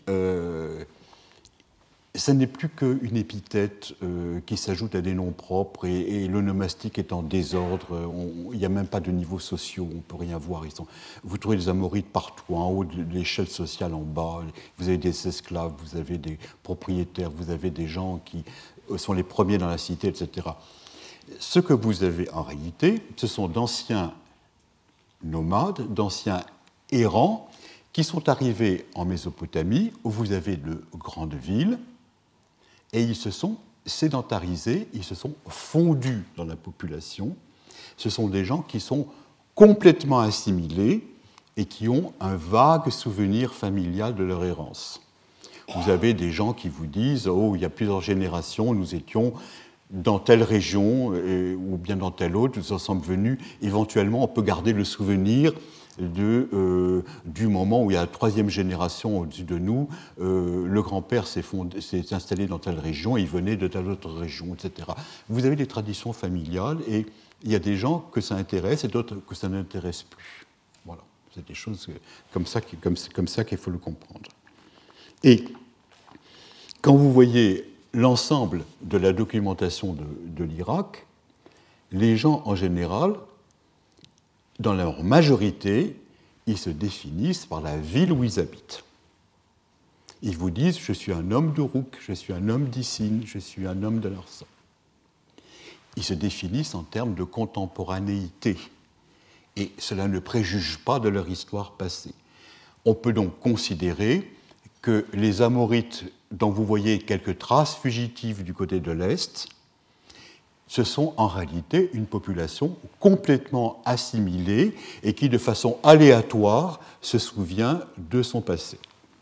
Speaker 1: ça n'est plus qu'une épithète qui s'ajoute à des noms propres et le nomastique est en désordre, il n'y a même pas de niveaux sociaux, on ne peut rien voir. Vous trouvez des Amorites partout, en haut de l'échelle sociale, en bas, vous avez des esclaves, vous avez des propriétaires, vous avez des gens qui sont les premiers dans la cité, etc. Ce que vous avez en réalité, ce sont d'anciens nomades, d'anciens errants qui sont arrivés en Mésopotamie, où vous avez de grandes villes, et ils se sont sédentarisés, ils se sont fondus dans la population. Ce sont des gens qui sont complètement assimilés et qui ont un vague souvenir familial de leur errance. Vous avez des gens qui vous disent « Oh, il y a plusieurs générations, nous étions dans telle région ou bien dans telle autre, nous en sommes venus. » Éventuellement, on peut garder le souvenir du moment où il y a la troisième génération au-dessus de nous, le grand-père s'est installé dans telle région, il venait de telle autre région, etc. Vous avez des traditions familiales et il y a des gens que ça intéresse et d'autres que ça n'intéresse plus. Voilà, c'est des choses comme ça qu'il faut le comprendre. Et quand vous voyez l'ensemble de la documentation de l'Irak, les gens en général, dans leur majorité, ils se définissent par la ville où ils habitent. Ils vous disent « je suis un homme d'Uruk, je suis un homme d'Issine, je suis un homme de Larsa ». Ils se définissent en termes de contemporanéité. Et cela ne préjuge pas de leur histoire passée. On peut donc considérer que les Amorites, dont vous voyez quelques traces fugitives du côté de l'Est, ce sont en réalité une population complètement assimilée et qui, de façon aléatoire, se souvient de son passé.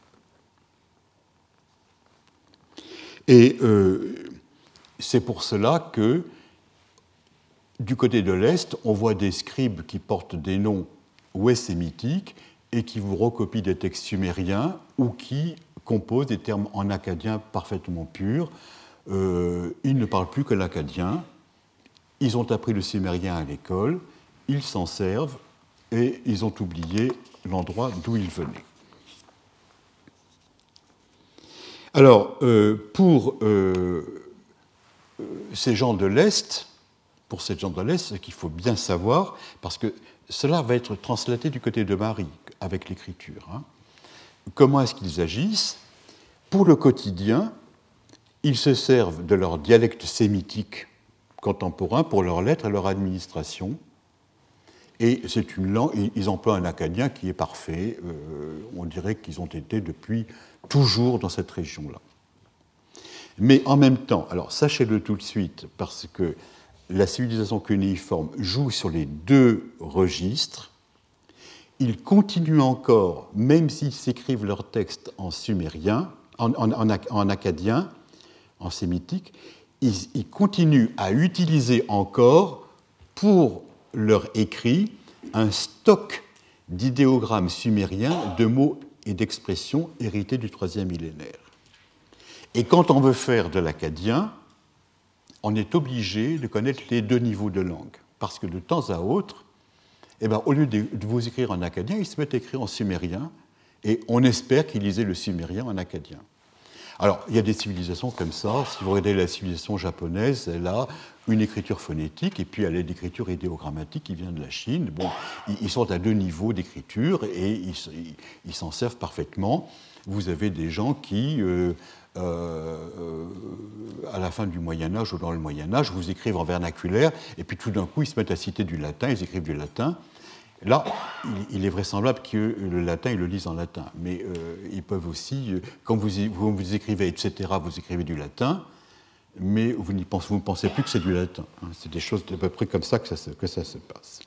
Speaker 1: Et c'est pour cela que, du côté de l'Est, on voit des scribes qui portent des noms ouest-sémitiques et qui vous recopient des textes sumériens ou qui composent des termes en akkadien parfaitement purs. Ils ne parlent plus que l'akkadien. Ils ont appris le sumérien à l'école, ils s'en servent et ils ont oublié l'endroit d'où ils venaient. Alors, pour ces gens de l'Est, ce qu'il faut bien savoir, parce que cela va être translaté du côté de Marie avec l'écriture. Comment est-ce qu'ils agissent ? Pour le quotidien, Ils se servent de leur dialecte sémitique contemporain pour leurs lettres et leur administration. Et c'est une langue, ils emploient un acadien qui est parfait. On dirait qu'ils ont été depuis toujours dans cette région-là. Mais en même temps, alors sachez-le tout de suite, parce que la civilisation cunéiforme joue sur les deux registres, ils continuent encore, même s'ils s'écrivent leurs textes en sumérien, en acadien, en sémitique, ils continuent à utiliser encore pour leur écrit un stock d'idéogrammes sumériens, de mots et d'expressions hérités du IIIe millénaire. Et quand on veut faire de l'acadien, on est obligé de connaître les deux niveaux de langue. Parce que de temps à autre, au lieu de vous écrire en acadien, ils se mettent à écrire en sumérien, et on espère qu'ils lisaient le sumérien en acadien. Alors, il y a des civilisations comme ça. Si vous regardez la civilisation japonaise, elle a une écriture phonétique, et puis elle a l'écriture idéogrammatique qui vient de la Chine. Bon, ils sont à deux niveaux d'écriture, et ils s'en servent parfaitement. Vous avez des gens qui, à la fin du Moyen-Âge ou dans le Moyen-Âge, vous écrivent en vernaculaire, et puis tout d'un coup, ils se mettent à citer du latin, ils écrivent du latin. Là, il est vraisemblable que le latin, ils le lisent en latin. Mais ils peuvent aussi, quand vous écrivez, etc., vous écrivez du latin, mais vous ne pensez plus que c'est du latin. C'est des choses à peu près comme ça que ça se passe.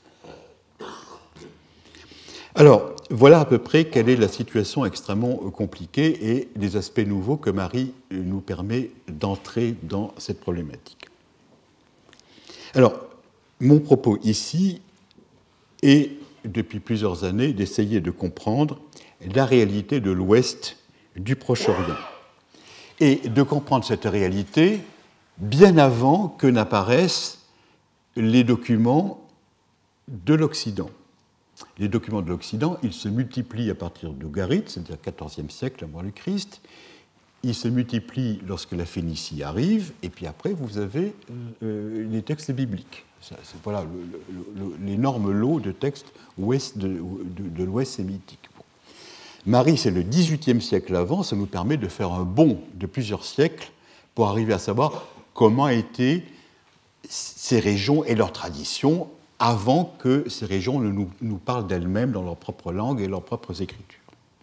Speaker 1: Alors, voilà à peu près quelle est la situation extrêmement compliquée et les aspects nouveaux que Marie nous permet d'entrer dans cette problématique. Alors, mon propos ici est, depuis plusieurs années, d'essayer de comprendre la réalité de l'Ouest du Proche-Orient. Et de comprendre cette réalité bien avant que n'apparaissent les documents de l'Occident. Les documents de l'Occident, ils se multiplient à partir d'Ougarit, c'est-à-dire XIVe siècle avant le Christ. Ils se multiplient lorsque la Phénicie arrive, et puis après, vous avez les textes bibliques. Voilà l'énorme lot de textes de l'Ouest sémitique. Bon. Marie, c'est le XVIIIe siècle avant, ça nous permet de faire un bond de plusieurs siècles pour arriver à savoir comment étaient ces régions et leurs traditions avant que ces régions ne nous parlent d'elles-mêmes dans leur propre langue et leurs propres écritures.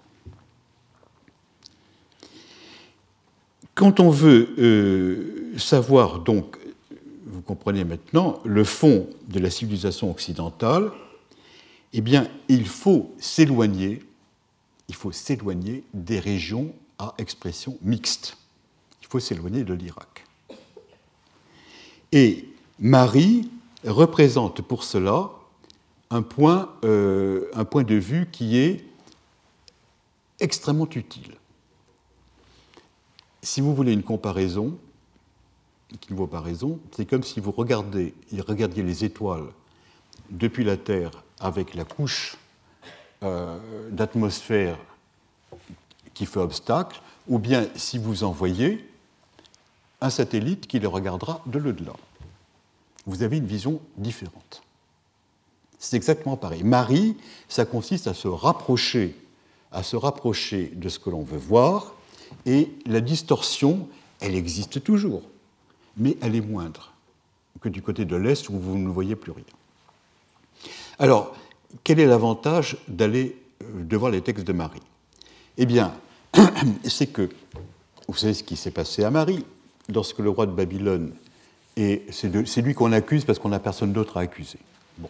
Speaker 1: Quand on veut savoir, donc, vous comprenez maintenant, le fond de la civilisation occidentale, eh bien, il faut s'éloigner des régions à expression mixte. Il faut s'éloigner de l'Irak. Et Marie représente pour cela un point de vue qui est extrêmement utile. Si vous voulez une comparaison, qui ne vaut pas raison, c'est comme si vous regardiez les étoiles depuis la Terre avec la couche d'atmosphère qui fait obstacle, ou bien si vous envoyez un satellite qui les regardera de l'au-delà. Vous avez une vision différente. C'est exactement pareil. Marie, ça consiste à se rapprocher de ce que l'on veut voir, et la distorsion, elle existe toujours, mais elle est moindre que du côté de l'Est où vous ne voyez plus rien. Alors, quel est l'avantage d'aller de voir les textes de Marie ? Eh bien, c'est que, vous savez ce qui s'est passé à Marie, lorsque le roi de Babylone, et c'est lui qu'on accuse parce qu'on n'a personne d'autre à accuser. Bon.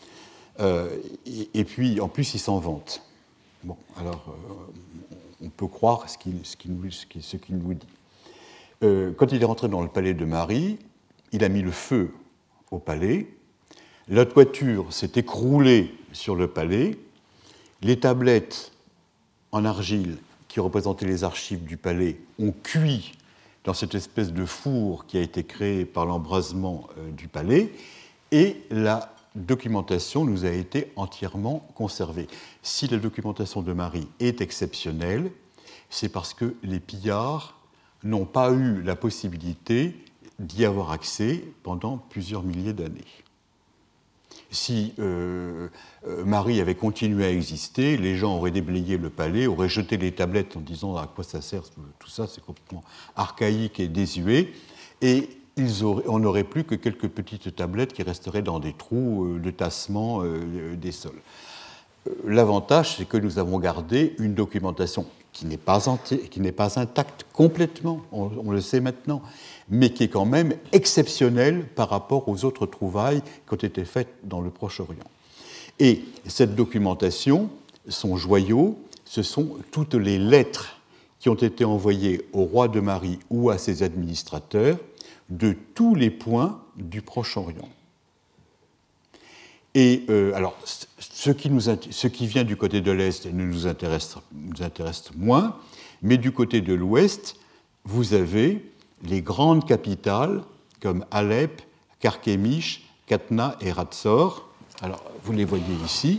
Speaker 1: Et puis, en plus, il s'en vante. Bon, alors, on peut croire ce qu'il nous dit. Quand il est rentré dans le palais de Marie, il a mis le feu au palais, la toiture s'est écroulée sur le palais, les tablettes en argile qui représentaient les archives du palais ont cuit dans cette espèce de four qui a été créé par l'embrasement du palais, et la documentation nous a été entièrement conservée. Si la documentation de Marie est exceptionnelle, c'est parce que les pillards n'ont pas eu la possibilité d'y avoir accès pendant plusieurs milliers d'années. Si Marie avait continué à exister, les gens auraient déblayé le palais, auraient jeté les tablettes en disant à quoi ça sert, tout ça, c'est complètement archaïque et désuet, et on n'aurait plus que quelques petites tablettes qui resteraient dans des trous de tassement des sols. L'avantage, c'est que nous avons gardé une documentation qui n'est pas intacte complètement, on le sait maintenant, mais qui est quand même exceptionnelle par rapport aux autres trouvailles qui ont été faites dans le Proche-Orient. Et cette documentation, son joyau, ce sont toutes les lettres qui ont été envoyées au roi de Marie ou à ses administrateurs de tous les points du Proche-Orient. Et alors, ce qui vient du côté de l'Est nous intéresse moins, mais du côté de l'Ouest, vous avez les grandes capitales comme Alep, Carchemish, Katna et Ratsor. Alors, vous les voyez ici.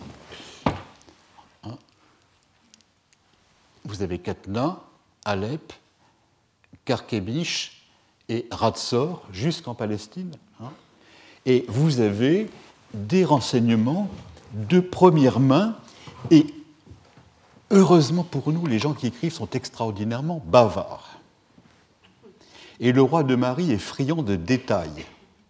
Speaker 1: Vous avez Katna, Alep, Carchemish et Ratsor jusqu'en Palestine. Et vous avez des renseignements de première main, et heureusement pour nous, les gens qui écrivent sont extraordinairement bavards. Et le roi de Marie est friand de détails.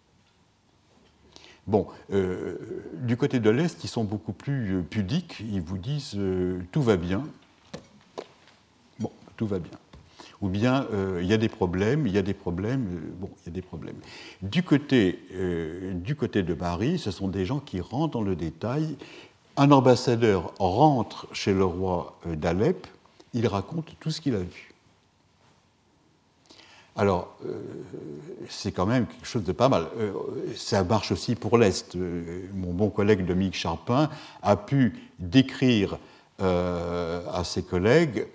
Speaker 1: Bon, du côté de l'Est, ils sont beaucoup plus pudiques, ils vous disent tout va bien. Bon, tout va bien. Ou bien il y a des problèmes, il y a des problèmes. Du côté de Marie, ce sont des gens qui rentrent dans le détail. Un ambassadeur rentre chez le roi d'Alep, il raconte tout ce qu'il a vu. Alors, c'est quand même quelque chose de pas mal. Ça marche aussi pour l'Est. Mon bon collègue Dominique Charpin a pu décrire à ses collègues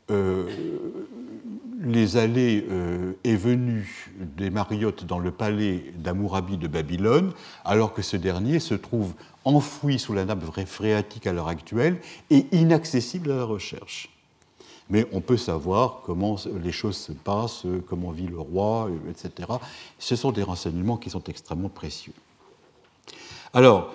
Speaker 1: les allées et venues des mariotes dans le palais d'Hammurabi de Babylone, alors que ce dernier se trouve enfoui sous la nappe phréatique à l'heure actuelle et inaccessible à la recherche. Mais on peut savoir comment les choses se passent, comment vit le roi, etc. Ce sont des renseignements qui sont extrêmement précieux. Alors,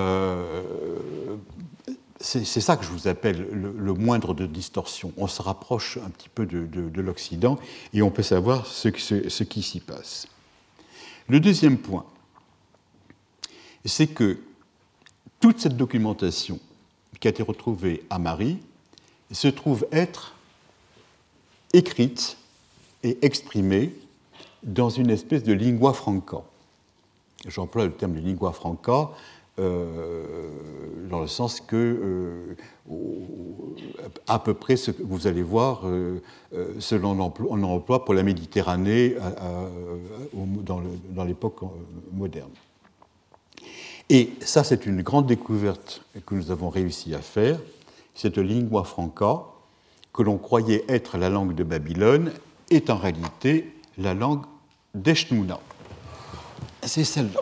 Speaker 1: c'est ça que je vous appelle le moindre de distorsion. On se rapproche un petit peu de l'Occident et on peut savoir ce qui s'y passe. Le deuxième point, c'est que toute cette documentation qui a été retrouvée à Marie se trouve être écrite et exprimée dans une espèce de lingua franca. J'emploie le terme de lingua franca dans le sens que, à peu près, ce que vous allez voir, on en emploie pour la Méditerranée dans l'époque moderne. Et ça, c'est une grande découverte que nous avons réussi à faire. Cette lingua franca, que l'on croyait être la langue de Babylone, est en réalité la langue d'Eshnouna. C'est celle-là.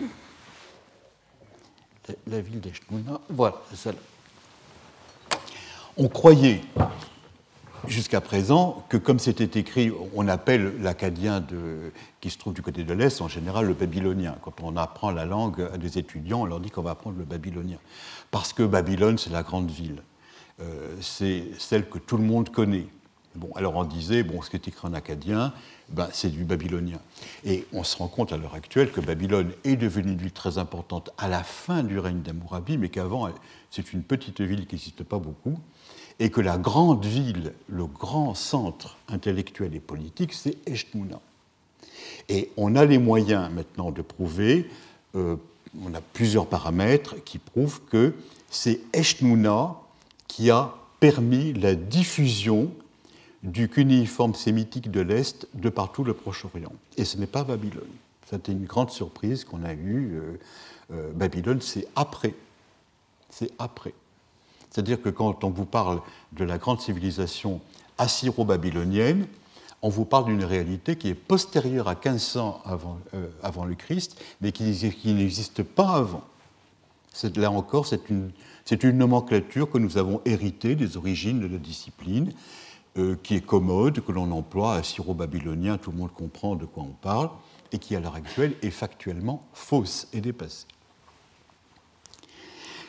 Speaker 1: La ville d'Eshnouna, voilà, c'est celle-là. On croyait jusqu'à présent que, comme c'était écrit, on appelle l'acadien qui se trouve du côté de l'Est, en général, le babylonien. Quand on apprend la langue à des étudiants, on leur dit qu'on va apprendre le babylonien. Parce que Babylone, c'est la grande ville. C'est celle que tout le monde connaît. Bon, alors on disait, ce qui est écrit en acadien, c'est du babylonien. Et on se rend compte à l'heure actuelle que Babylone est devenue une ville très importante à la fin du règne d'Hammurabi, mais qu'avant, c'est une petite ville qui n'existe pas beaucoup, et que la grande ville, le grand centre intellectuel et politique, c'est Eshnouna. Et on a les moyens maintenant de prouver, on a plusieurs paramètres qui prouvent que c'est Eshnouna qui a permis la diffusion du cunéiforme sémitique de l'Est de partout le Proche-Orient. Et ce n'est pas Babylone. C'était une grande surprise qu'on a eue. Babylone, c'est après. C'est après. C'est-à-dire que quand on vous parle de la grande civilisation assyro-babylonienne, on vous parle d'une réalité qui est postérieure à 1500 avant le Christ, mais qui n'existe pas avant. Là encore, c'est une nomenclature que nous avons héritée des origines de la discipline, qui est commode, que l'on emploie assyro-babylonien, tout le monde comprend de quoi on parle, et qui à l'heure actuelle est factuellement fausse et dépassée.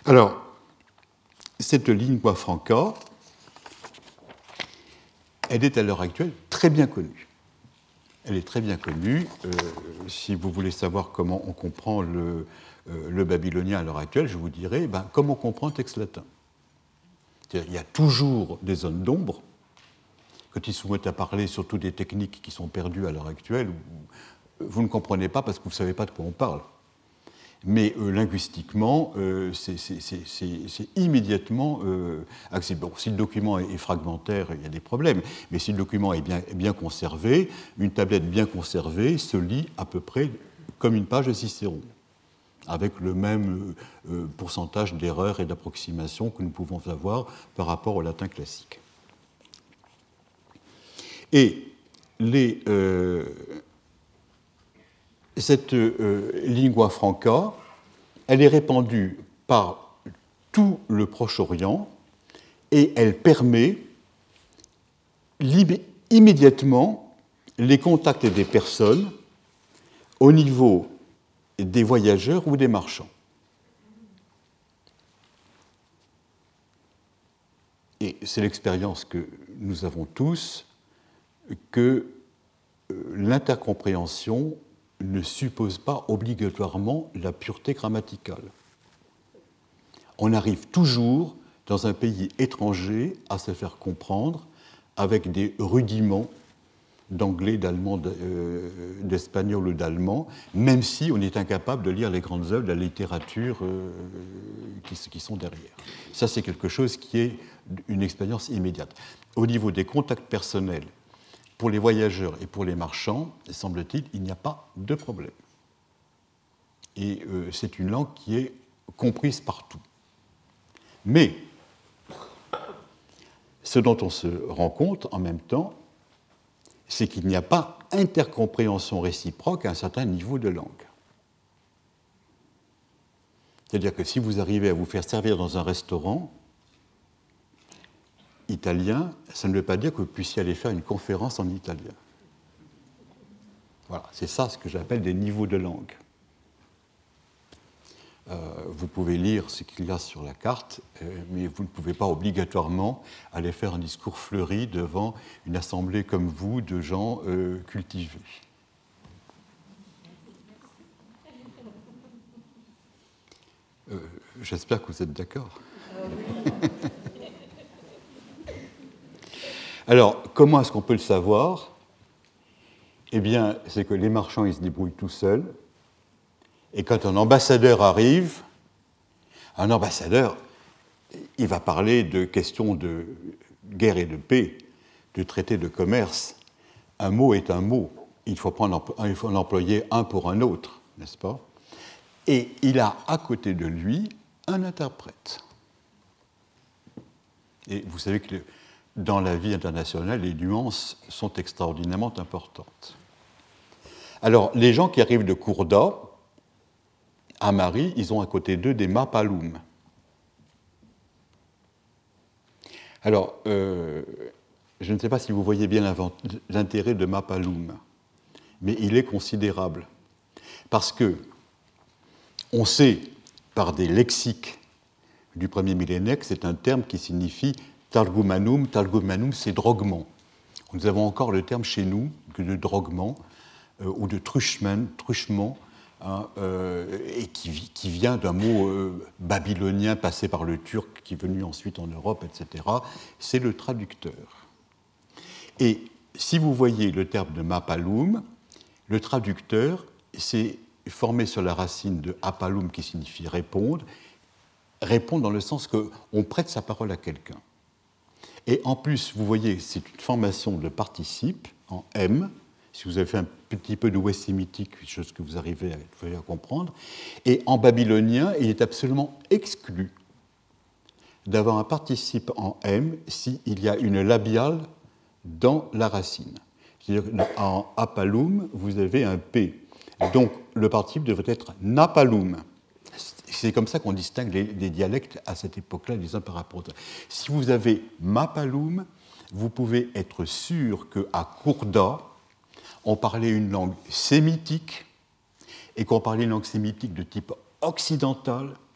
Speaker 1: Alors, cette lingua franca, elle est à l'heure actuelle très bien connue. Elle est très bien connue. Si vous voulez savoir comment on comprend le babylonien à l'heure actuelle, je vous dirai comme on comprend le texte latin. Il y a toujours des zones d'ombre. Quand ils se mettent à parler surtout des techniques qui sont perdues à l'heure actuelle, vous ne comprenez pas parce que vous ne savez pas de quoi on parle. Mais linguistiquement, c'est immédiatement accessible. Bon, si le document est fragmentaire, il y a des problèmes, mais si le document est bien conservé, une tablette bien conservée se lit à peu près comme une page de Cicéron, avec le même pourcentage d'erreurs et d'approximations que nous pouvons avoir par rapport au latin classique. Et cette lingua franca, elle est répandue par tout le Proche-Orient et elle permet immédiatement les contacts des personnes au niveau des voyageurs ou des marchands. Et c'est l'expérience que nous avons tous, que l'intercompréhension ne suppose pas obligatoirement la pureté grammaticale. On arrive toujours, dans un pays étranger, à se faire comprendre avec des rudiments d'anglais, d'allemand, d'espagnol ou d'allemand, même si on est incapable de lire les grandes œuvres de la littérature qui sont derrière. Ça, c'est quelque chose qui est une expérience immédiate. Au niveau des contacts personnels, pour les voyageurs et pour les marchands, semble-t-il, il n'y a pas de problème. Et c'est une langue qui est comprise partout. Mais ce dont on se rend compte en même temps, c'est qu'il n'y a pas intercompréhension réciproque à un certain niveau de langue. C'est-à-dire que si vous arrivez à vous faire servir dans un restaurant italien, ça ne veut pas dire que vous puissiez aller faire une conférence en italien. Voilà, c'est ça ce que j'appelle des niveaux de langue. Vous pouvez lire ce qu'il y a sur la carte, mais vous ne pouvez pas obligatoirement aller faire un discours fleuri devant une assemblée comme vous de gens cultivés. J'espère que vous êtes d'accord. Alors, comment est-ce qu'on peut le savoir ? Eh bien, c'est que les marchands, ils se débrouillent tout seuls. Et quand un ambassadeur arrive, un ambassadeur, il va parler de questions de guerre et de paix, de traité de commerce. Un mot est un mot. Il faut en employer un pour un autre, n'est-ce pas ? Et il a à côté de lui un interprète. Et vous savez que dans la vie internationale, les nuances sont extraordinairement importantes. Alors, les gens qui arrivent de Kourda, à Mari, ils ont à côté d'eux des mapaloum. Alors, je ne sais pas si vous voyez bien l'intérêt de mapaloum, mais il est considérable. Parce que on sait, par des lexiques du premier millénaire, que c'est un terme qui signifie targumanum. Targumanum, c'est droguement. Nous avons encore le terme chez nous de droguement ou de truchement, hein, et qui vient d'un mot babylonien passé par le turc qui est venu ensuite en Europe, etc. C'est le traducteur. Et si vous voyez le terme de mapaloum, le traducteur, c'est formé sur la racine de apalum qui signifie répondre, répondre dans le sens qu'on prête sa parole à quelqu'un. Et en plus, vous voyez, c'est une formation de participe en M, si vous avez fait un petit peu de ouest sémitique, chose que vous arrivez à comprendre. Et en babylonien, il est absolument exclu d'avoir un participe en M s'il y a une labiale dans la racine. C'est-à-dire qu'en apalum, vous avez un P. Donc, le participe devrait être napalum. C'est comme ça qu'on distingue les dialectes à cette époque-là, les uns par rapport aux autres. Si vous avez mapalum, vous pouvez être sûr qu'à Kourda, on parlait une langue sémitique, et qu'on parlait une langue sémitique de type occidental,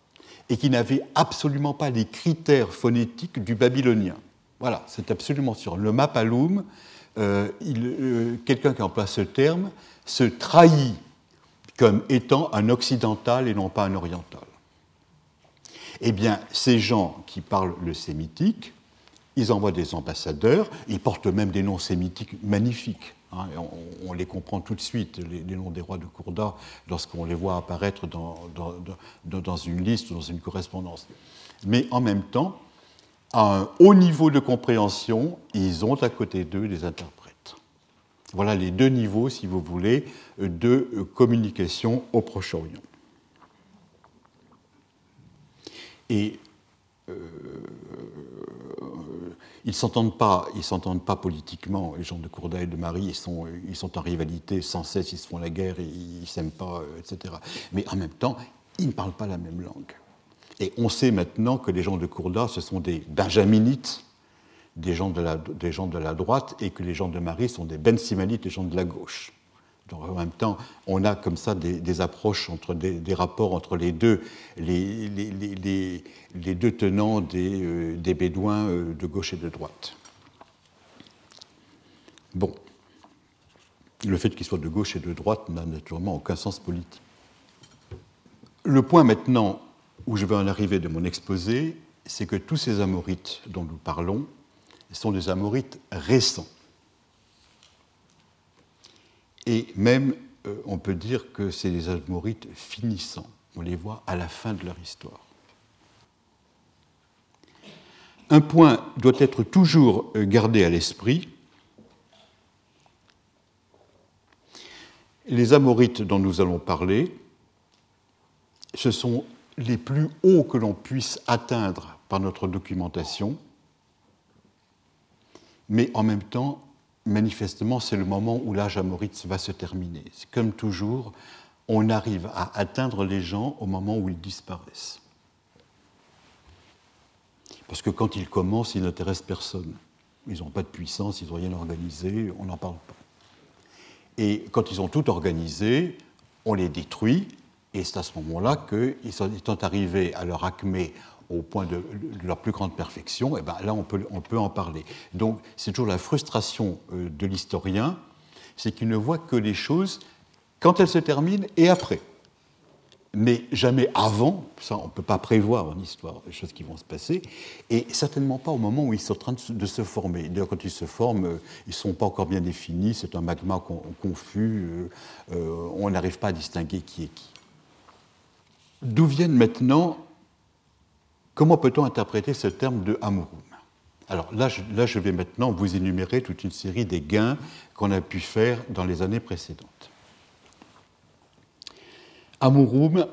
Speaker 1: et qui n'avait absolument pas les critères phonétiques du babylonien. Voilà, c'est absolument sûr. Le mapaloum, quelqu'un qui emploie ce terme, se trahit comme étant un occidental et non pas un oriental. Eh bien, ces gens qui parlent le sémitique, ils envoient des ambassadeurs, ils portent même des noms sémitiques magnifiques. Hein, on les comprend tout de suite, les noms des rois de Kourda, lorsqu'on les voit apparaître dans une liste ou dans une correspondance. Mais en même temps, à un haut niveau de compréhension, ils ont à côté d'eux des interprètes. Voilà les deux niveaux, si vous voulez, de communication au Proche-Orient. Et ils ne s'entendent pas politiquement, les gens de Kourda et de Mari, ils sont en rivalité sans cesse, ils se font la guerre, ils ne s'aiment pas, etc. Mais en même temps, ils ne parlent pas la même langue. Et on sait maintenant que les gens de Kourda, ce sont des benjaminites, des gens de la droite, et que les gens de Mari sont des bensimanites, des gens de la gauche. Donc, en même temps, on a comme ça des approches, des rapports entre les deux tenants des Bédouins de gauche et de droite. Bon, le fait qu'ils soient de gauche et de droite n'a naturellement aucun sens politique. Le point maintenant où je vais en arriver de mon exposé, c'est que tous ces Amorites dont nous parlons sont des Amorites récents. Et même, on peut dire que c'est des Amorites finissants. On les voit à la fin de leur histoire. Un point doit être toujours gardé à l'esprit. Les Amorites dont nous allons parler, ce sont les plus hauts que l'on puisse atteindre par notre documentation, mais en même temps, manifestement, c'est le moment où l'âge amorite va se terminer. C'est comme toujours, on arrive à atteindre les gens au moment où ils disparaissent. Parce que quand ils commencent, ils n'intéressent personne. Ils n'ont pas de puissance, ils n'ont rien organisé, on n'en parle pas. Et quand ils ont tout organisé, on les détruit, et c'est à ce moment-là qu'ils sont arrivés à leur acmé au point de leur plus grande perfection, et bien là on peut en parler. Donc c'est toujours la frustration de l'historien, c'est qu'il ne voit que les choses quand elles se terminent et après. Mais jamais avant, ça on ne peut pas prévoir en histoire les choses qui vont se passer, et certainement pas au moment où ils sont en train de se former. D'ailleurs, quand ils se forment, ils ne sont pas encore bien définis, c'est un magma confus, on n'arrive pas à distinguer qui est qui. D'où viennent maintenant, comment peut-on interpréter ce terme de Amouroum ? Alors là, je vais maintenant vous énumérer toute une série des gains qu'on a pu faire dans les années précédentes. Amouroum,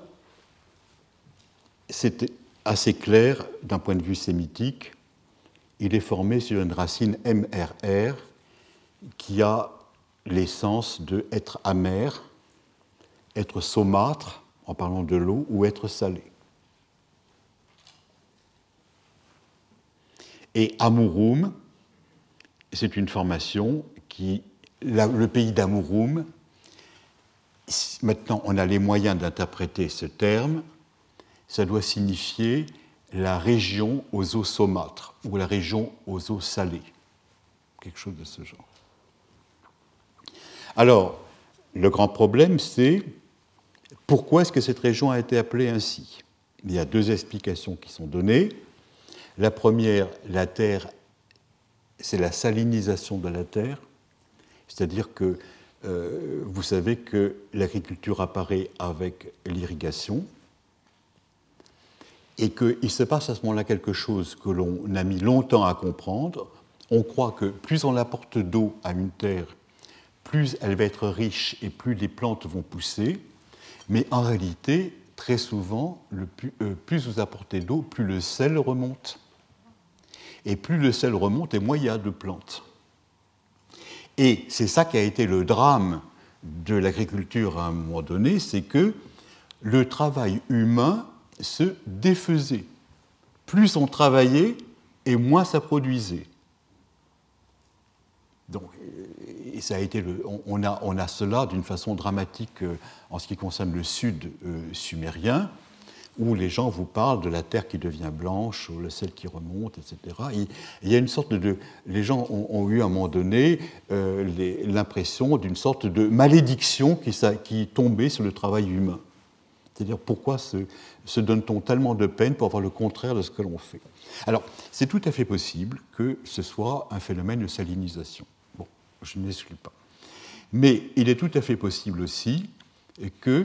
Speaker 1: c'est assez clair d'un point de vue sémitique. Il est formé sur une racine MRR qui a l'essence de être amer, être saumâtre, en parlant de l'eau, ou être salé. Et Amouroum, c'est une formation qui, le pays d'Amouroum, maintenant on a les moyens d'interpréter ce terme, ça doit signifier la région aux eaux saumâtres ou la région aux eaux salées, quelque chose de ce genre. Alors, le grand problème, c'est pourquoi est-ce que cette région a été appelée ainsi ? Il y a deux explications qui sont données. La première, la terre, c'est la salinisation de la terre, c'est-à-dire que vous savez que l'agriculture apparaît avec l'irrigation et qu'il se passe à ce moment-là quelque chose que l'on a mis longtemps à comprendre. On croit que plus on apporte d'eau à une terre, plus elle va être riche et plus les plantes vont pousser. Mais en réalité, très souvent, plus vous apportez d'eau, plus le sel remonte. Et plus le sel remonte, et moins il y a de plantes. Et c'est ça qui a été le drame de l'agriculture à un moment donné, c'est que le travail humain se défaisait. Plus on travaillait, et moins ça produisait. Donc, et ça a été on a cela d'une façon dramatique en ce qui concerne le sud sumérien, où les gens vous parlent de la terre qui devient blanche, ou le sel qui remonte, etc. Il y a une sorte de... Les gens ont eu à un moment donné l'impression d'une sorte de malédiction qui tombait sur le travail humain. C'est-à-dire, pourquoi se donne-t-on tellement de peine pour avoir le contraire de ce que l'on fait? Alors, c'est tout à fait possible que ce soit un phénomène de salinisation. Bon, je ne l'exclus pas. Mais il est tout à fait possible aussi que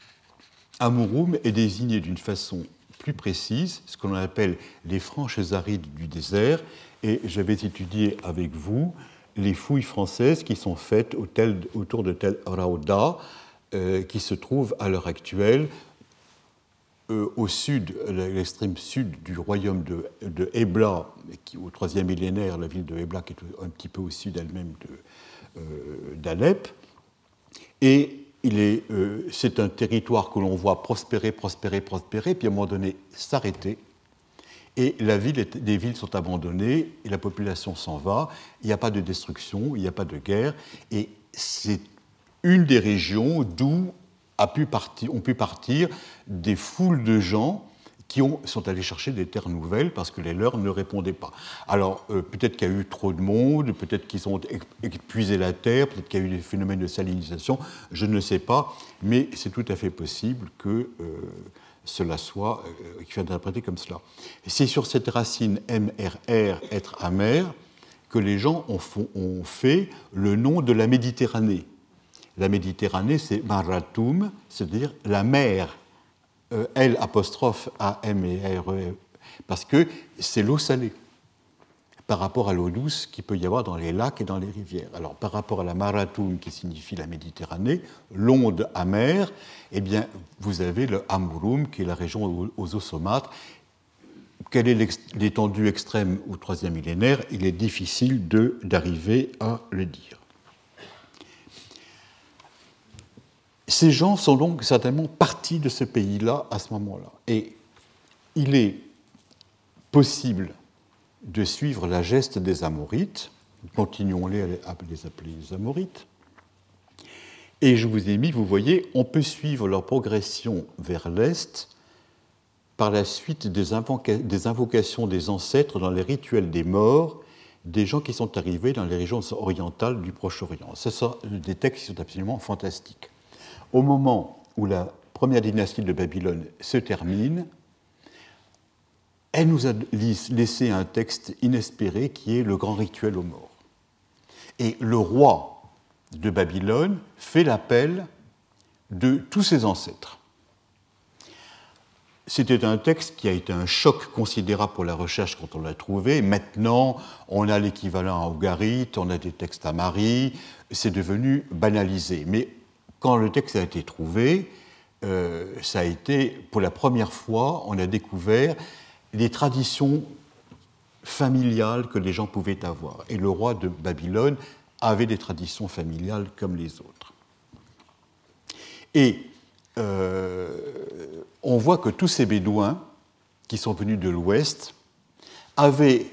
Speaker 1: Amurum est désigné d'une façon plus précise, ce qu'on appelle les franges arides du désert, et j'avais étudié avec vous les fouilles françaises qui sont faites autour de Tel Rauda, qui se trouve à l'heure actuelle au sud, l'extrême sud du royaume de Ebla, au IIIe millénaire, la ville de Ebla qui est un petit peu au sud elle-même d'Alep. Et c'est un territoire que l'on voit prospérer, puis à un moment donné s'arrêter. Et les villes sont abandonnées, et la population s'en va. Il n'y a pas de destruction, il n'y a pas de guerre. Et c'est une des régions d'où ont pu partir des foules de gens qui sont allés chercher des terres nouvelles parce que les leurs ne répondaient pas. Alors, peut-être qu'il y a eu trop de monde, peut-être qu'ils ont épuisé la terre, peut-être qu'il y a eu des phénomènes de salinisation, je ne sais pas, mais c'est tout à fait possible que cela soit, qu'il soit interprété comme cela. Et c'est sur cette racine MRR, être amer, que les gens ont fait le nom de la Méditerranée. La Méditerranée, c'est Maratum, c'est-à-dire la mer. L apostrophe A M et R E, parce que c'est l'eau salée par rapport à l'eau douce qu'il peut y avoir dans les lacs et dans les rivières. Alors par rapport à la Maratum qui signifie la Méditerranée, l'onde amère, eh bien vous avez le Amurum qui est la région aux eaux saumâtres. Quelle est l'étendue extrême au IIIe millénaire? Il est difficile d'arriver à le dire. Ces gens sont donc certainement partis de ce pays-là à ce moment-là. Et il est possible de suivre la geste des Amorites, continuons-les à les appeler les Amorites, et je vous ai mis, vous voyez, on peut suivre leur progression vers l'Est par la suite des invocations des ancêtres dans les rituels des morts, des gens qui sont arrivés dans les régions orientales du Proche-Orient. Ce sont des textes qui sont absolument fantastiques. Au moment où la première dynastie de Babylone se termine, elle nous a laissé un texte inespéré qui est le grand rituel aux morts. Et le roi de Babylone fait l'appel de tous ses ancêtres. C'était un texte qui a été un choc considérable pour la recherche quand on l'a trouvé. Maintenant, on a l'équivalent à Ougarit, on a des textes à Marie, c'est devenu banalisé. Mais quand le texte a été trouvé, ça a été, pour la première fois, on a découvert les traditions familiales que les gens pouvaient avoir. Et le roi de Babylone avait des traditions familiales comme les autres. Et on voit que tous ces Bédouins qui sont venus de l'Ouest avaient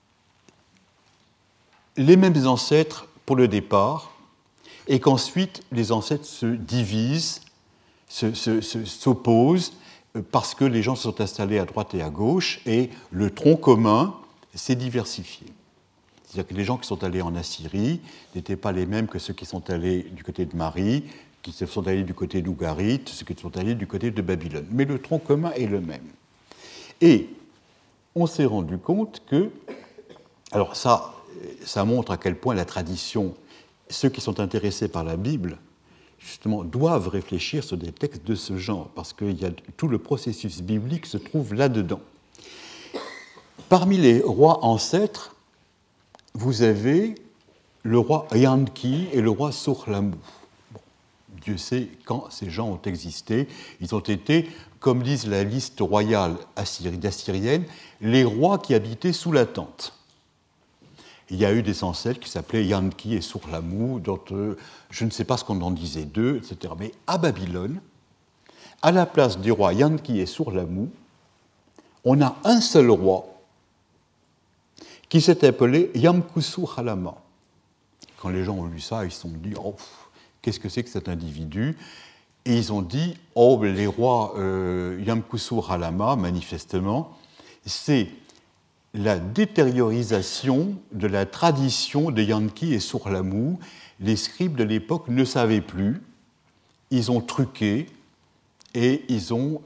Speaker 1: les mêmes ancêtres pour le départ, et qu'ensuite les ancêtres se divisent, s'opposent, parce que les gens se sont installés à droite et à gauche, et le tronc commun s'est diversifié. C'est-à-dire que les gens qui sont allés en Assyrie n'étaient pas les mêmes que ceux qui sont allés du côté de Marie, qui se sont allés du côté d'Ougarit, ceux qui sont allés du côté de Babylone. Mais le tronc commun est le même. Et on s'est rendu compte que... Alors ça montre à quel point la tradition... Ceux qui sont intéressés par la Bible, justement, doivent réfléchir sur des textes de ce genre, parce que tout le processus biblique se trouve là-dedans. Parmi les rois ancêtres, vous avez le roi Yanki et le roi Sourlamou. Bon, Dieu sait quand ces gens ont existé. Ils ont été, comme disent la liste royale assyrienne, les rois qui habitaient sous la tente. Il y a eu des ancêtres qui s'appelaient Yanki et Sourlamou, dont je ne sais pas ce qu'on en disait d'eux, etc. Mais à Babylone, à la place des rois Yanki et Sourlamou, on a un seul roi qui s'est appelé Yamkusu Halama. Quand les gens ont lu ça, ils se sont dit « Oh, qu'est-ce que c'est que cet individu ?» Et ils ont dit, oh, les rois Yamkusu Halama, manifestement, c'est la détériorisation de la tradition de Yanki et Surlamu. Les scribes de l'époque ne savaient plus, ils ont truqué et ils ont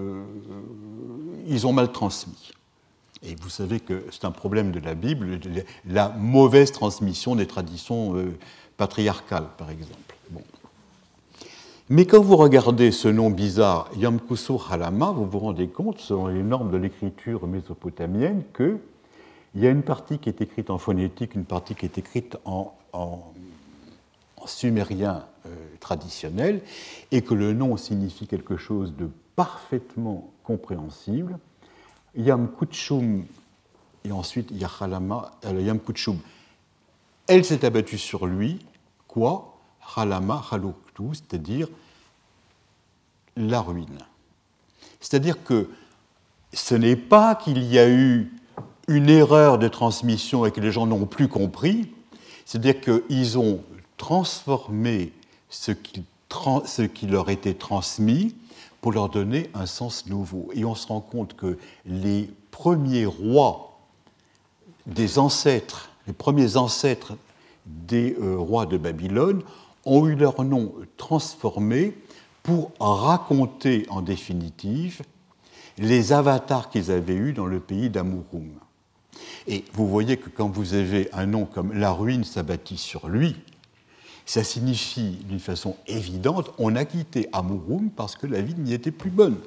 Speaker 1: mal transmis. Et vous savez que c'est un problème de la Bible, la mauvaise transmission des traditions patriarcales, par exemple. Bon. Mais quand vous regardez ce nom bizarre, Yamkusu Halama, vous vous rendez compte, selon les normes de l'écriture mésopotamienne, qu'il y a une partie qui est écrite en phonétique, une partie qui est écrite en sumérien traditionnel, et que le nom signifie quelque chose de parfaitement compréhensible. Yamkuchum, et ensuite Yachalama, Yamkuchum, elle s'est abattue sur lui, quoi? Halama, Haloktu, c'est-à-dire la ruine. C'est-à-dire que ce n'est pas qu'il y a eu une erreur de transmission et que les gens n'ont plus compris, c'est-à-dire qu'ils ont transformé ce qui leur était transmis pour leur donner un sens nouveau. Et on se rend compte que les premiers rois des ancêtres, les premiers ancêtres des rois de Babylone ont eu leur nom transformé pour raconter en définitive les avatars qu'ils avaient eus dans le pays d'Amurum. Et vous voyez que quand vous avez un nom comme la ruine s'abattit sur lui, ça signifie d'une façon évidente, on a quitté Amurum parce que la vie n'y était plus bonne.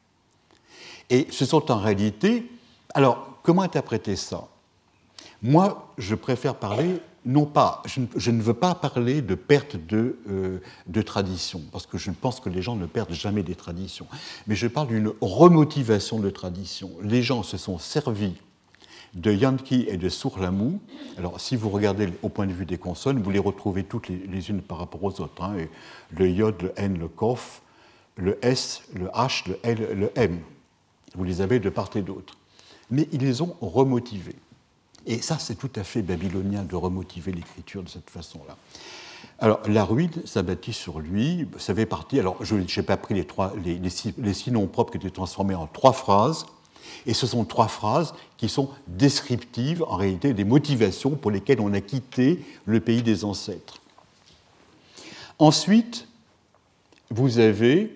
Speaker 1: Et ce sont en réalité... Alors, comment interpréter ça? Moi, je préfère parler, non pas, je ne veux pas parler de perte de tradition, parce que je pense que les gens ne perdent jamais des traditions, mais je parle d'une remotivation de tradition. Les gens se sont servis de Yanki et de Surlamu. Alors, si vous regardez au point de vue des consonnes, vous les retrouvez toutes les unes par rapport aux autres. Hein, et le Yod, le N, le Kof, le S, le H, le L, le M. Vous les avez de part et d'autre. Mais ils les ont remotivés. Et ça, c'est tout à fait babylonien de remotiver l'écriture de cette façon-là. Alors, la ruine s'abattit sur lui, ça fait partie... Alors, je n'ai pas pris les 6 noms propres qui étaient transformés en 3 phrases, et ce sont 3 phrases qui sont descriptives, en réalité, des motivations pour lesquelles on a quitté le pays des ancêtres. Ensuite, vous avez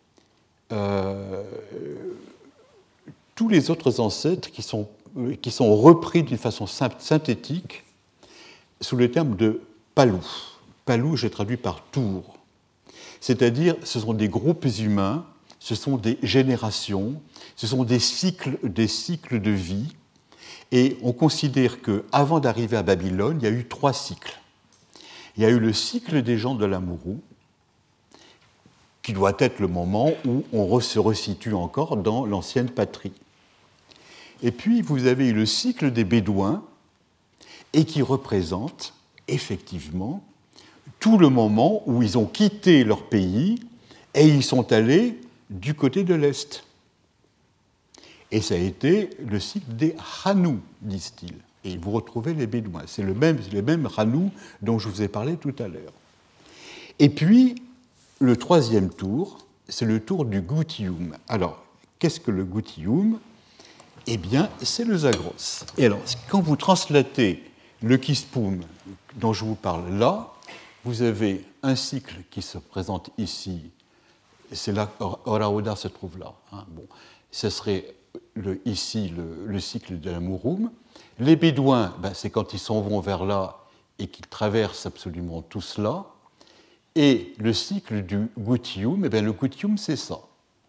Speaker 1: tous les autres ancêtres qui sont repris d'une façon synthétique sous le terme de Palou. Palou, j'ai traduit par tour. C'est-à-dire, ce sont des groupes humains, ce sont des générations, ce sont des cycles de vie. Et on considère qu'avant d'arriver à Babylone, il y a eu 3 cycles. Il y a eu le cycle des gens de l'Amuru, qui doit être le moment où on se resitue encore dans l'ancienne patrie. Et puis, vous avez eu le cycle des Bédouins, et qui représente effectivement tout le moment où ils ont quitté leur pays et ils sont allés du côté de l'Est. Et ça a été le cycle des Hanous, disent-ils. Et vous retrouvez les Bédouins. C'est le même Hanous dont je vous ai parlé tout à l'heure. Et puis, le 3e tour, c'est le tour du Gutium. Alors, qu'est-ce que le Gutium? Eh bien, c'est le Zagros. Et alors, quand vous translatez le Kispum dont je vous parle là, vous avez un cycle qui se présente ici, et c'est là que Oraoda se trouve là. Hein. Bon, ce serait ici le cycle de la Murum. Les Bédouins, c'est quand ils s'en vont vers là et qu'ils traversent absolument tout cela. Et le cycle du Gutium, le Gutium, c'est ça.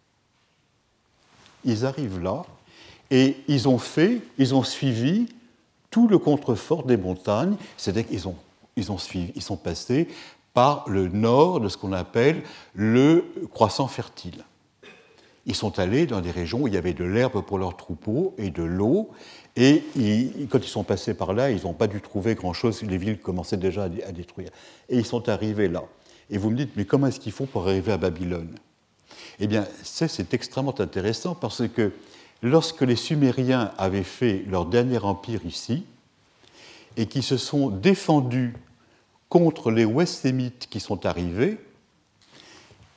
Speaker 1: Ils arrivent là et ils ont suivi tout le contrefort des montagnes, c'est-à-dire qu'ils sont passés par le nord de ce qu'on appelle le croissant fertile. Ils sont allés dans des régions où il y avait de l'herbe pour leurs troupeaux et de l'eau, et quand ils sont passés par là, ils n'ont pas dû trouver grand-chose, les villes commençaient déjà à détruire. Et ils sont arrivés là. Et vous me dites, mais comment est-ce qu'ils font pour arriver à Babylone? Eh bien, c'est extrêmement intéressant parce que lorsque les Sumériens avaient fait leur dernier empire ici, et qui se sont défendus contre les Ouest-Sémites qui sont arrivés,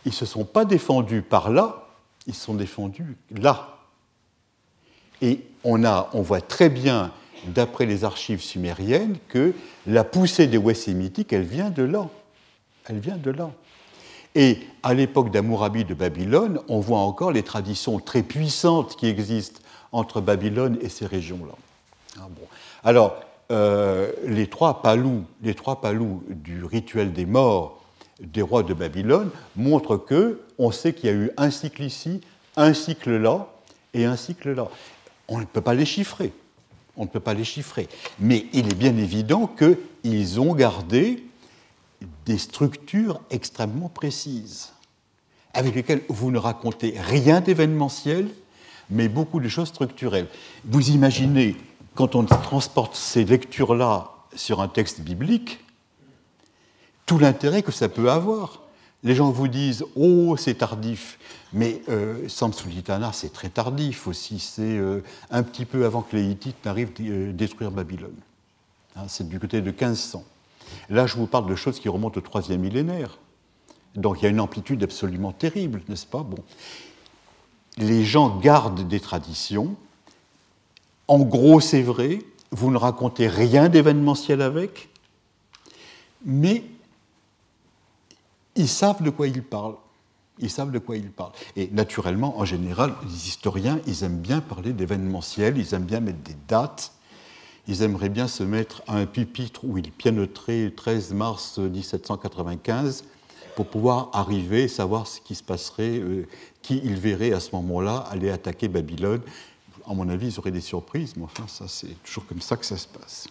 Speaker 1: ils ne se sont pas défendus par là, ils se sont défendus là. Et on voit très bien, d'après les archives sumériennes, que la poussée des Wessémitiques, elle vient de là. Elle vient de là. Et à l'époque d'Hammurabi de Babylone, on voit encore les traditions très puissantes qui existent entre Babylone et ces régions-là. Ah bon. Alors, les trois palous du rituel des morts des rois de Babylone montrent qu'on sait qu'il y a eu un cycle ici, un cycle là et un cycle là. On ne peut pas les chiffrer. On ne peut pas les chiffrer. Mais il est bien évident qu'ils ont gardé des structures extrêmement précises, avec lesquelles vous ne racontez rien d'événementiel, mais beaucoup de choses structurelles. Vous imaginez, quand on transporte ces lectures-là sur un texte biblique, tout l'intérêt que ça peut avoir. Les gens vous disent « Oh, c'est tardif », mais Samsulitana, c'est très tardif aussi, c'est un petit peu avant que les Hittites n'arrivent à détruire Babylone. Hein, c'est du côté de 1500. Là, je vous parle de choses qui remontent au IIIe millénaire. Donc il y a une amplitude absolument terrible, n'est-ce pas? Bon. Les gens gardent des traditions. En gros, c'est vrai, vous ne racontez rien d'événementiel avec, mais ils savent de quoi ils parlent. Ils savent de quoi ils parlent. Et naturellement, en général, les historiens, ils aiment bien parler d'événementiel, ils aiment bien mettre des dates, ils aimeraient bien se mettre à un pupitre où ils pianoteraient 13 mars 1795 pour pouvoir arriver, savoir ce qui se passerait, qui ils verraient à ce moment-là aller attaquer Babylone. À mon avis, ils auraient des surprises, mais enfin, ça, c'est toujours comme ça que ça se passe.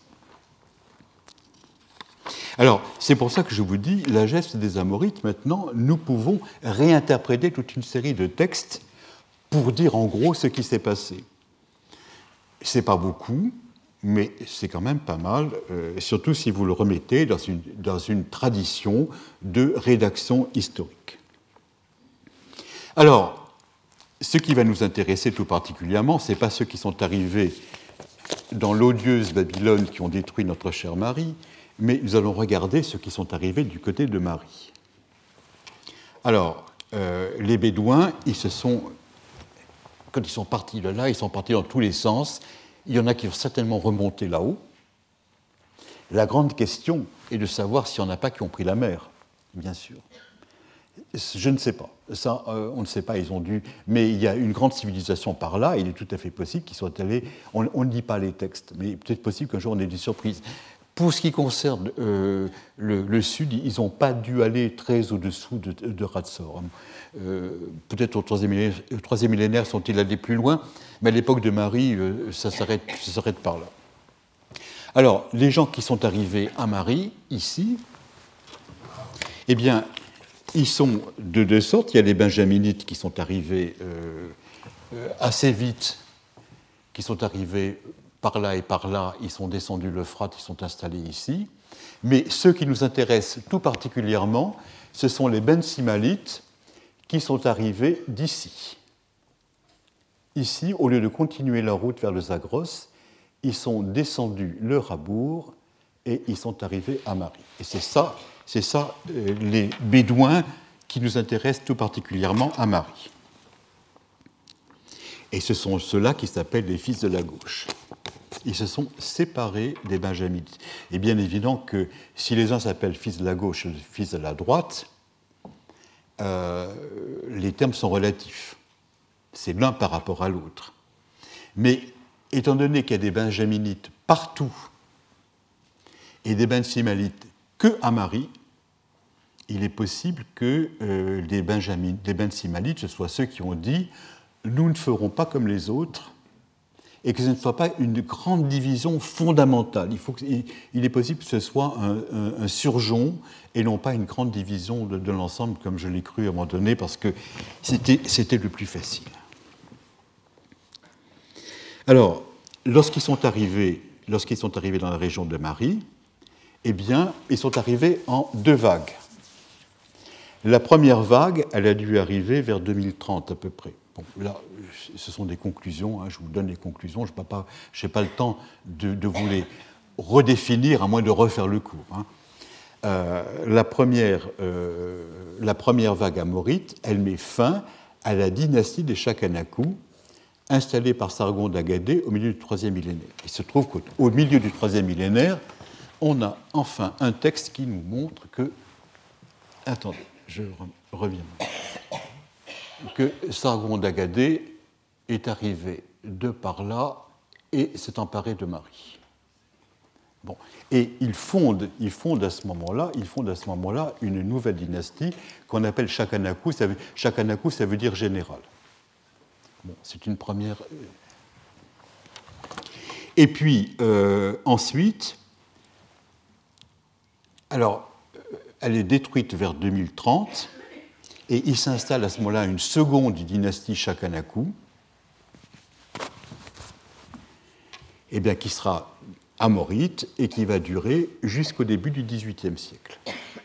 Speaker 1: Alors, c'est pour ça que je vous dis, la geste des Amorites, maintenant, nous pouvons réinterpréter toute une série de textes pour dire en gros ce qui s'est passé. C'est pas beaucoup, mais c'est quand même pas mal, surtout si vous le remettez dans une tradition de rédaction historique. Alors, ce qui va nous intéresser tout particulièrement, ce n'est pas ceux qui sont arrivés dans l'odieuse Babylone qui ont détruit notre chère Marie, mais nous allons regarder ceux qui sont arrivés du côté de Marie. Alors, les Bédouins, quand ils sont partis de là, ils sont partis dans tous les sens. Il y en a qui vont certainement remonter là-haut. La grande question est de savoir s'il n'y en a pas qui ont pris la mer, bien sûr. Je ne sais pas. Ça, on ne sait pas, ils ont dû. Mais il y a une grande civilisation par là, et il est tout à fait possible qu'ils soient allés. On ne lit pas les textes, mais peut-être possible qu'un jour on ait des surprises. Pour ce qui concerne le Sud, ils n'ont pas dû aller très au-dessous de Ratsor. Peut-être au troisième millénaire sont-ils allés plus loin, mais à l'époque de Marie, ça s'arrête par là. Alors, les gens qui sont arrivés à Marie, ici, eh bien, ils sont de deux sortes. Il y a les Benjaminites qui sont arrivés assez vite, qui sont arrivés par là et par là, ils sont descendus l'Euphrate, ils sont installés ici. Mais ceux qui nous intéressent tout particulièrement, ce sont les Ben-Simalites qui sont arrivés d'ici. Ici, au lieu de continuer leur route vers le Zagros, ils sont descendus le Rabour et ils sont arrivés à Marie. Et c'est ça les Bédouins qui nous intéressent tout particulièrement à Marie. Et ce sont ceux-là qui s'appellent les fils de la gauche. Ils se sont séparés des Benjaminites. Et bien évident que si les uns s'appellent fils de la gauche et fils de la droite, les termes sont relatifs. C'est l'un par rapport à l'autre. Mais étant donné qu'il y a des Benjaminites partout et des Ben-Simalites que à Marie, il est possible que les Ben-Simalites, ce soient ceux qui ont dit « nous ne ferons pas comme les autres » et que ce ne soit pas une grande division fondamentale. Il est possible que ce soit un surjon et non pas une grande division de l'ensemble, comme je l'ai cru à un moment donné, parce que c'était le plus facile. Alors, lorsqu'ils sont arrivés dans la région de Marie, eh bien, ils sont arrivés en deux vagues. La première vague, elle a dû arriver vers 2030 à peu près. Bon, là, ce sont des conclusions, hein, je vous donne les conclusions, je n'ai pas le temps de vous les redéfinir, à moins de refaire le cours. Hein. la première vague amorite, elle met fin à la dynastie des Chakanaku, installée par Sargon d'Agadé au milieu du IIIe millénaire. Il se trouve qu'au milieu du IIIe millénaire, on a enfin un texte qui nous montre que... Attendez, je reviens. Que Sargon d'Agadé est arrivé de par là et s'est emparé de Marie. Bon. Et il fonde à ce moment-là une nouvelle dynastie qu'on appelle Chakanaku. Chakanaku, ça veut dire général. Bon, c'est une première. Et puis ensuite, alors, elle est détruite vers 2030, et il s'installe à ce moment-là une seconde dynastie Chakanaku, qui sera amorite et qui va durer jusqu'au début du XVIIIe siècle.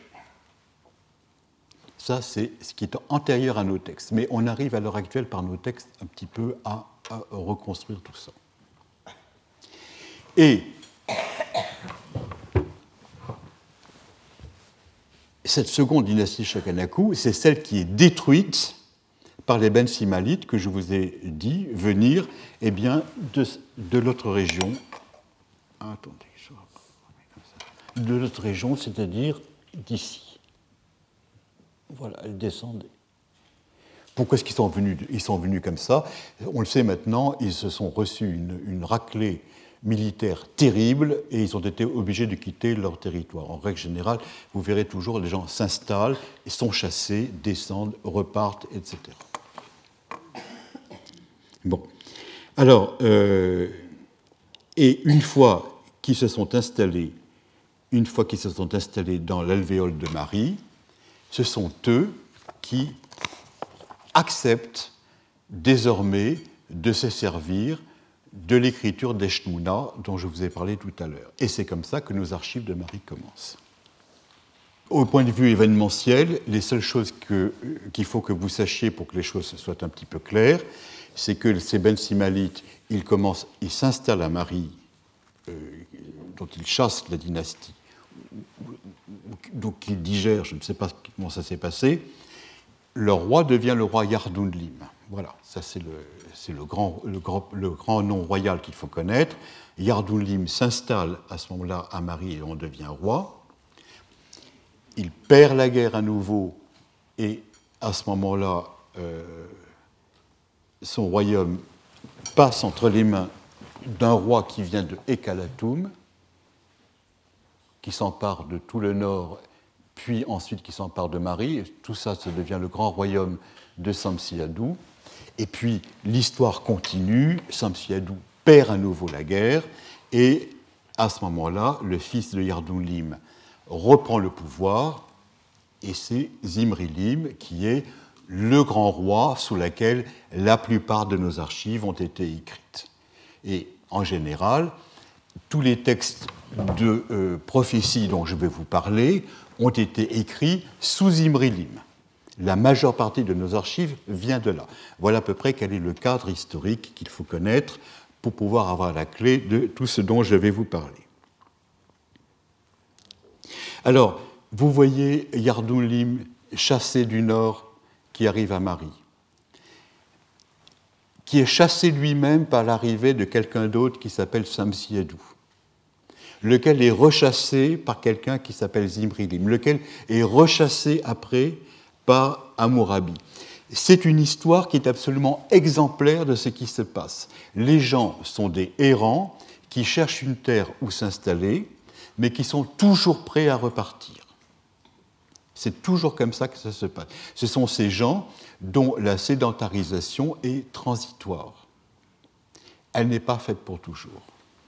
Speaker 1: Ça, c'est ce qui est antérieur à nos textes. Mais on arrive à l'heure actuelle, par nos textes, un petit peu à reconstruire tout ça. Et cette seconde dynastie Chakanaku, c'est celle qui est détruite par les Ben Simalites que je vous ai dit venir de l'autre région. Attendez, de l'autre région, c'est-à-dire d'ici. Voilà, elles descendaient. Pourquoi est-ce qu'ils sont venus? Ils sont venus comme ça. On le sait maintenant, ils se sont reçus une raclée militaire terrible et ils ont été obligés de quitter leur territoire. En règle générale, vous verrez toujours, les gens s'installent, sont chassés, descendent, repartent, etc. Bon. Alors, et une fois qu'ils se sont installés dans l'alvéole de Marie, ce sont eux qui acceptent désormais de se servir de l'écriture d'Eshnouna dont je vous ai parlé tout à l'heure. Et c'est comme ça que nos archives de Marie commencent. Au point de vue événementiel, les seules choses qu'il faut que vous sachiez pour que les choses soient un petit peu claires, c'est que ces Ben Simalites, ils s'installent à Marie, dont ils chassent la dynastie, donc ils digèrent, je ne sais pas comment ça s'est passé. Leur roi devient le roi Yardunlim. Voilà, ça c'est le grand nom royal qu'il faut connaître. Yardunlim s'installe à ce moment-là à Marie et on devient roi. Il perd la guerre à nouveau et à ce moment-là, son royaume passe entre les mains d'un roi qui vient de Ekalatum, qui s'empare de tout le nord, puis ensuite qui s'empare de Marie. Et tout ça, ça devient le grand royaume de Samsiadou. Et puis l'histoire continue, Samsiadou perd à nouveau la guerre, et à ce moment-là, le fils de Yardunlim reprend le pouvoir, et c'est Zimrilim qui est le grand roi sous lequel la plupart de nos archives ont été écrites. Et en général, tous les textes de prophétie dont je vais vous parler ont été écrits sous Zimrilim. La majeure partie de nos archives vient de là. Voilà à peu près quel est le cadre historique qu'il faut connaître pour pouvoir avoir la clé de tout ce dont je vais vous parler. Alors, vous voyez Yardunlim chassé du nord qui arrive à Marie, qui est chassé lui-même par l'arrivée de quelqu'un d'autre qui s'appelle Samsiadou, lequel est rechassé par quelqu'un qui s'appelle Zimrilim, lequel est rechassé après par Hammurabi. C'est une histoire qui est absolument exemplaire de ce qui se passe. Les gens sont des errants qui cherchent une terre où s'installer, mais qui sont toujours prêts à repartir. C'est toujours comme ça que ça se passe. Ce sont ces gens dont la sédentarisation est transitoire. Elle n'est pas faite pour toujours.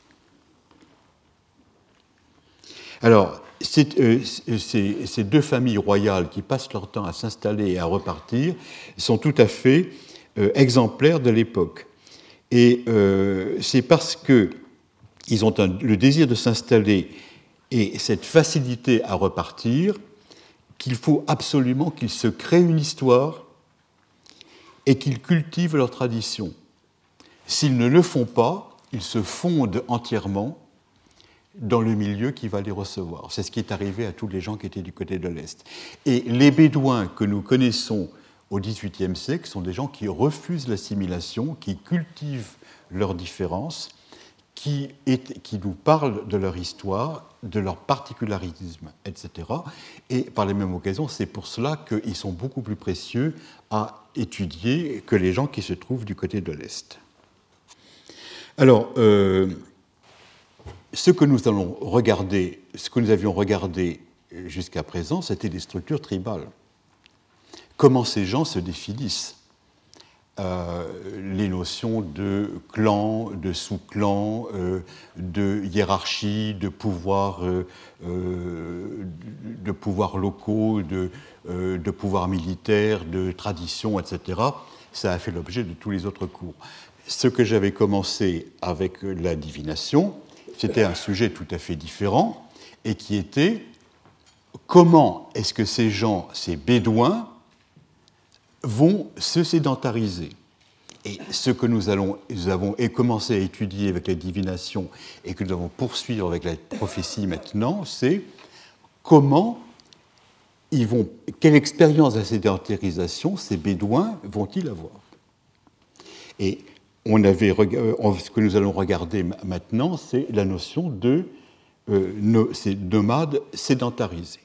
Speaker 1: Alors, ces deux familles royales qui passent leur temps à s'installer et à repartir sont tout à fait exemplaires de l'époque. Et c'est parce qu'ils ont le désir de s'installer et cette facilité à repartir qu'il faut absolument qu'ils se créent une histoire et qu'ils cultivent leur tradition. S'ils ne le font pas, ils se fondent entièrement dans le milieu qui va les recevoir. C'est ce qui est arrivé à tous les gens qui étaient du côté de l'Est. Et les Bédouins que nous connaissons au XVIIIe siècle sont des gens qui refusent l'assimilation, qui cultivent leurs différences, qui nous parlent de leur histoire, de leur particularisme, etc. Et par la même occasion, c'est pour cela qu'ils sont beaucoup plus précieux à étudier que les gens qui se trouvent du côté de l'Est. Alors, ce que nous allons regarder, ce que nous avions regardé jusqu'à présent, c'était des structures tribales. Comment ces gens se définissent, les notions de clan, de sous-clan, de hiérarchie, de pouvoirs locaux, de pouvoirs militaires, de traditions, etc. Ça a fait l'objet de tous les autres cours. Ce que j'avais commencé avec la divination, c'était un sujet tout à fait différent, et qui était comment est-ce que ces gens, ces Bédouins, vont se sédentariser. Et ce que nous avons commencé à étudier avec la divination et que nous allons poursuivre avec la prophétie maintenant, c'est comment quelle expérience de la sédentarisation ces Bédouins vont-ils avoir. Et ce que nous allons regarder maintenant, c'est la notion de ces nomades sédentarisés.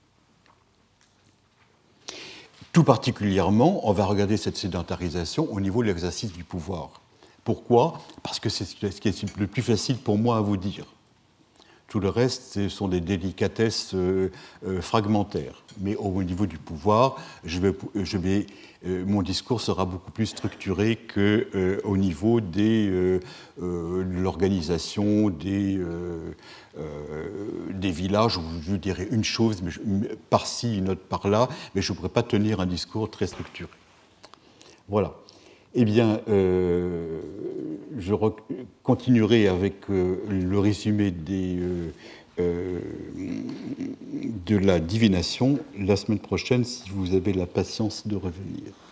Speaker 1: Tout particulièrement, on va regarder cette sédentarisation au niveau de l'exercice du pouvoir. Pourquoi ? Parce que c'est ce qui est le plus facile pour moi à vous dire. Tout le reste, ce sont des délicatesses fragmentaires. Mais au niveau du pouvoir, mon discours sera beaucoup plus structuré qu'au niveau de l'organisation des villages, où je dirais une chose par-ci, une autre par-là, mais je ne pourrais pas tenir un discours très structuré. Voilà. Eh bien, je continuerai avec le résumé de la divination la semaine prochaine, si vous avez la patience de revenir.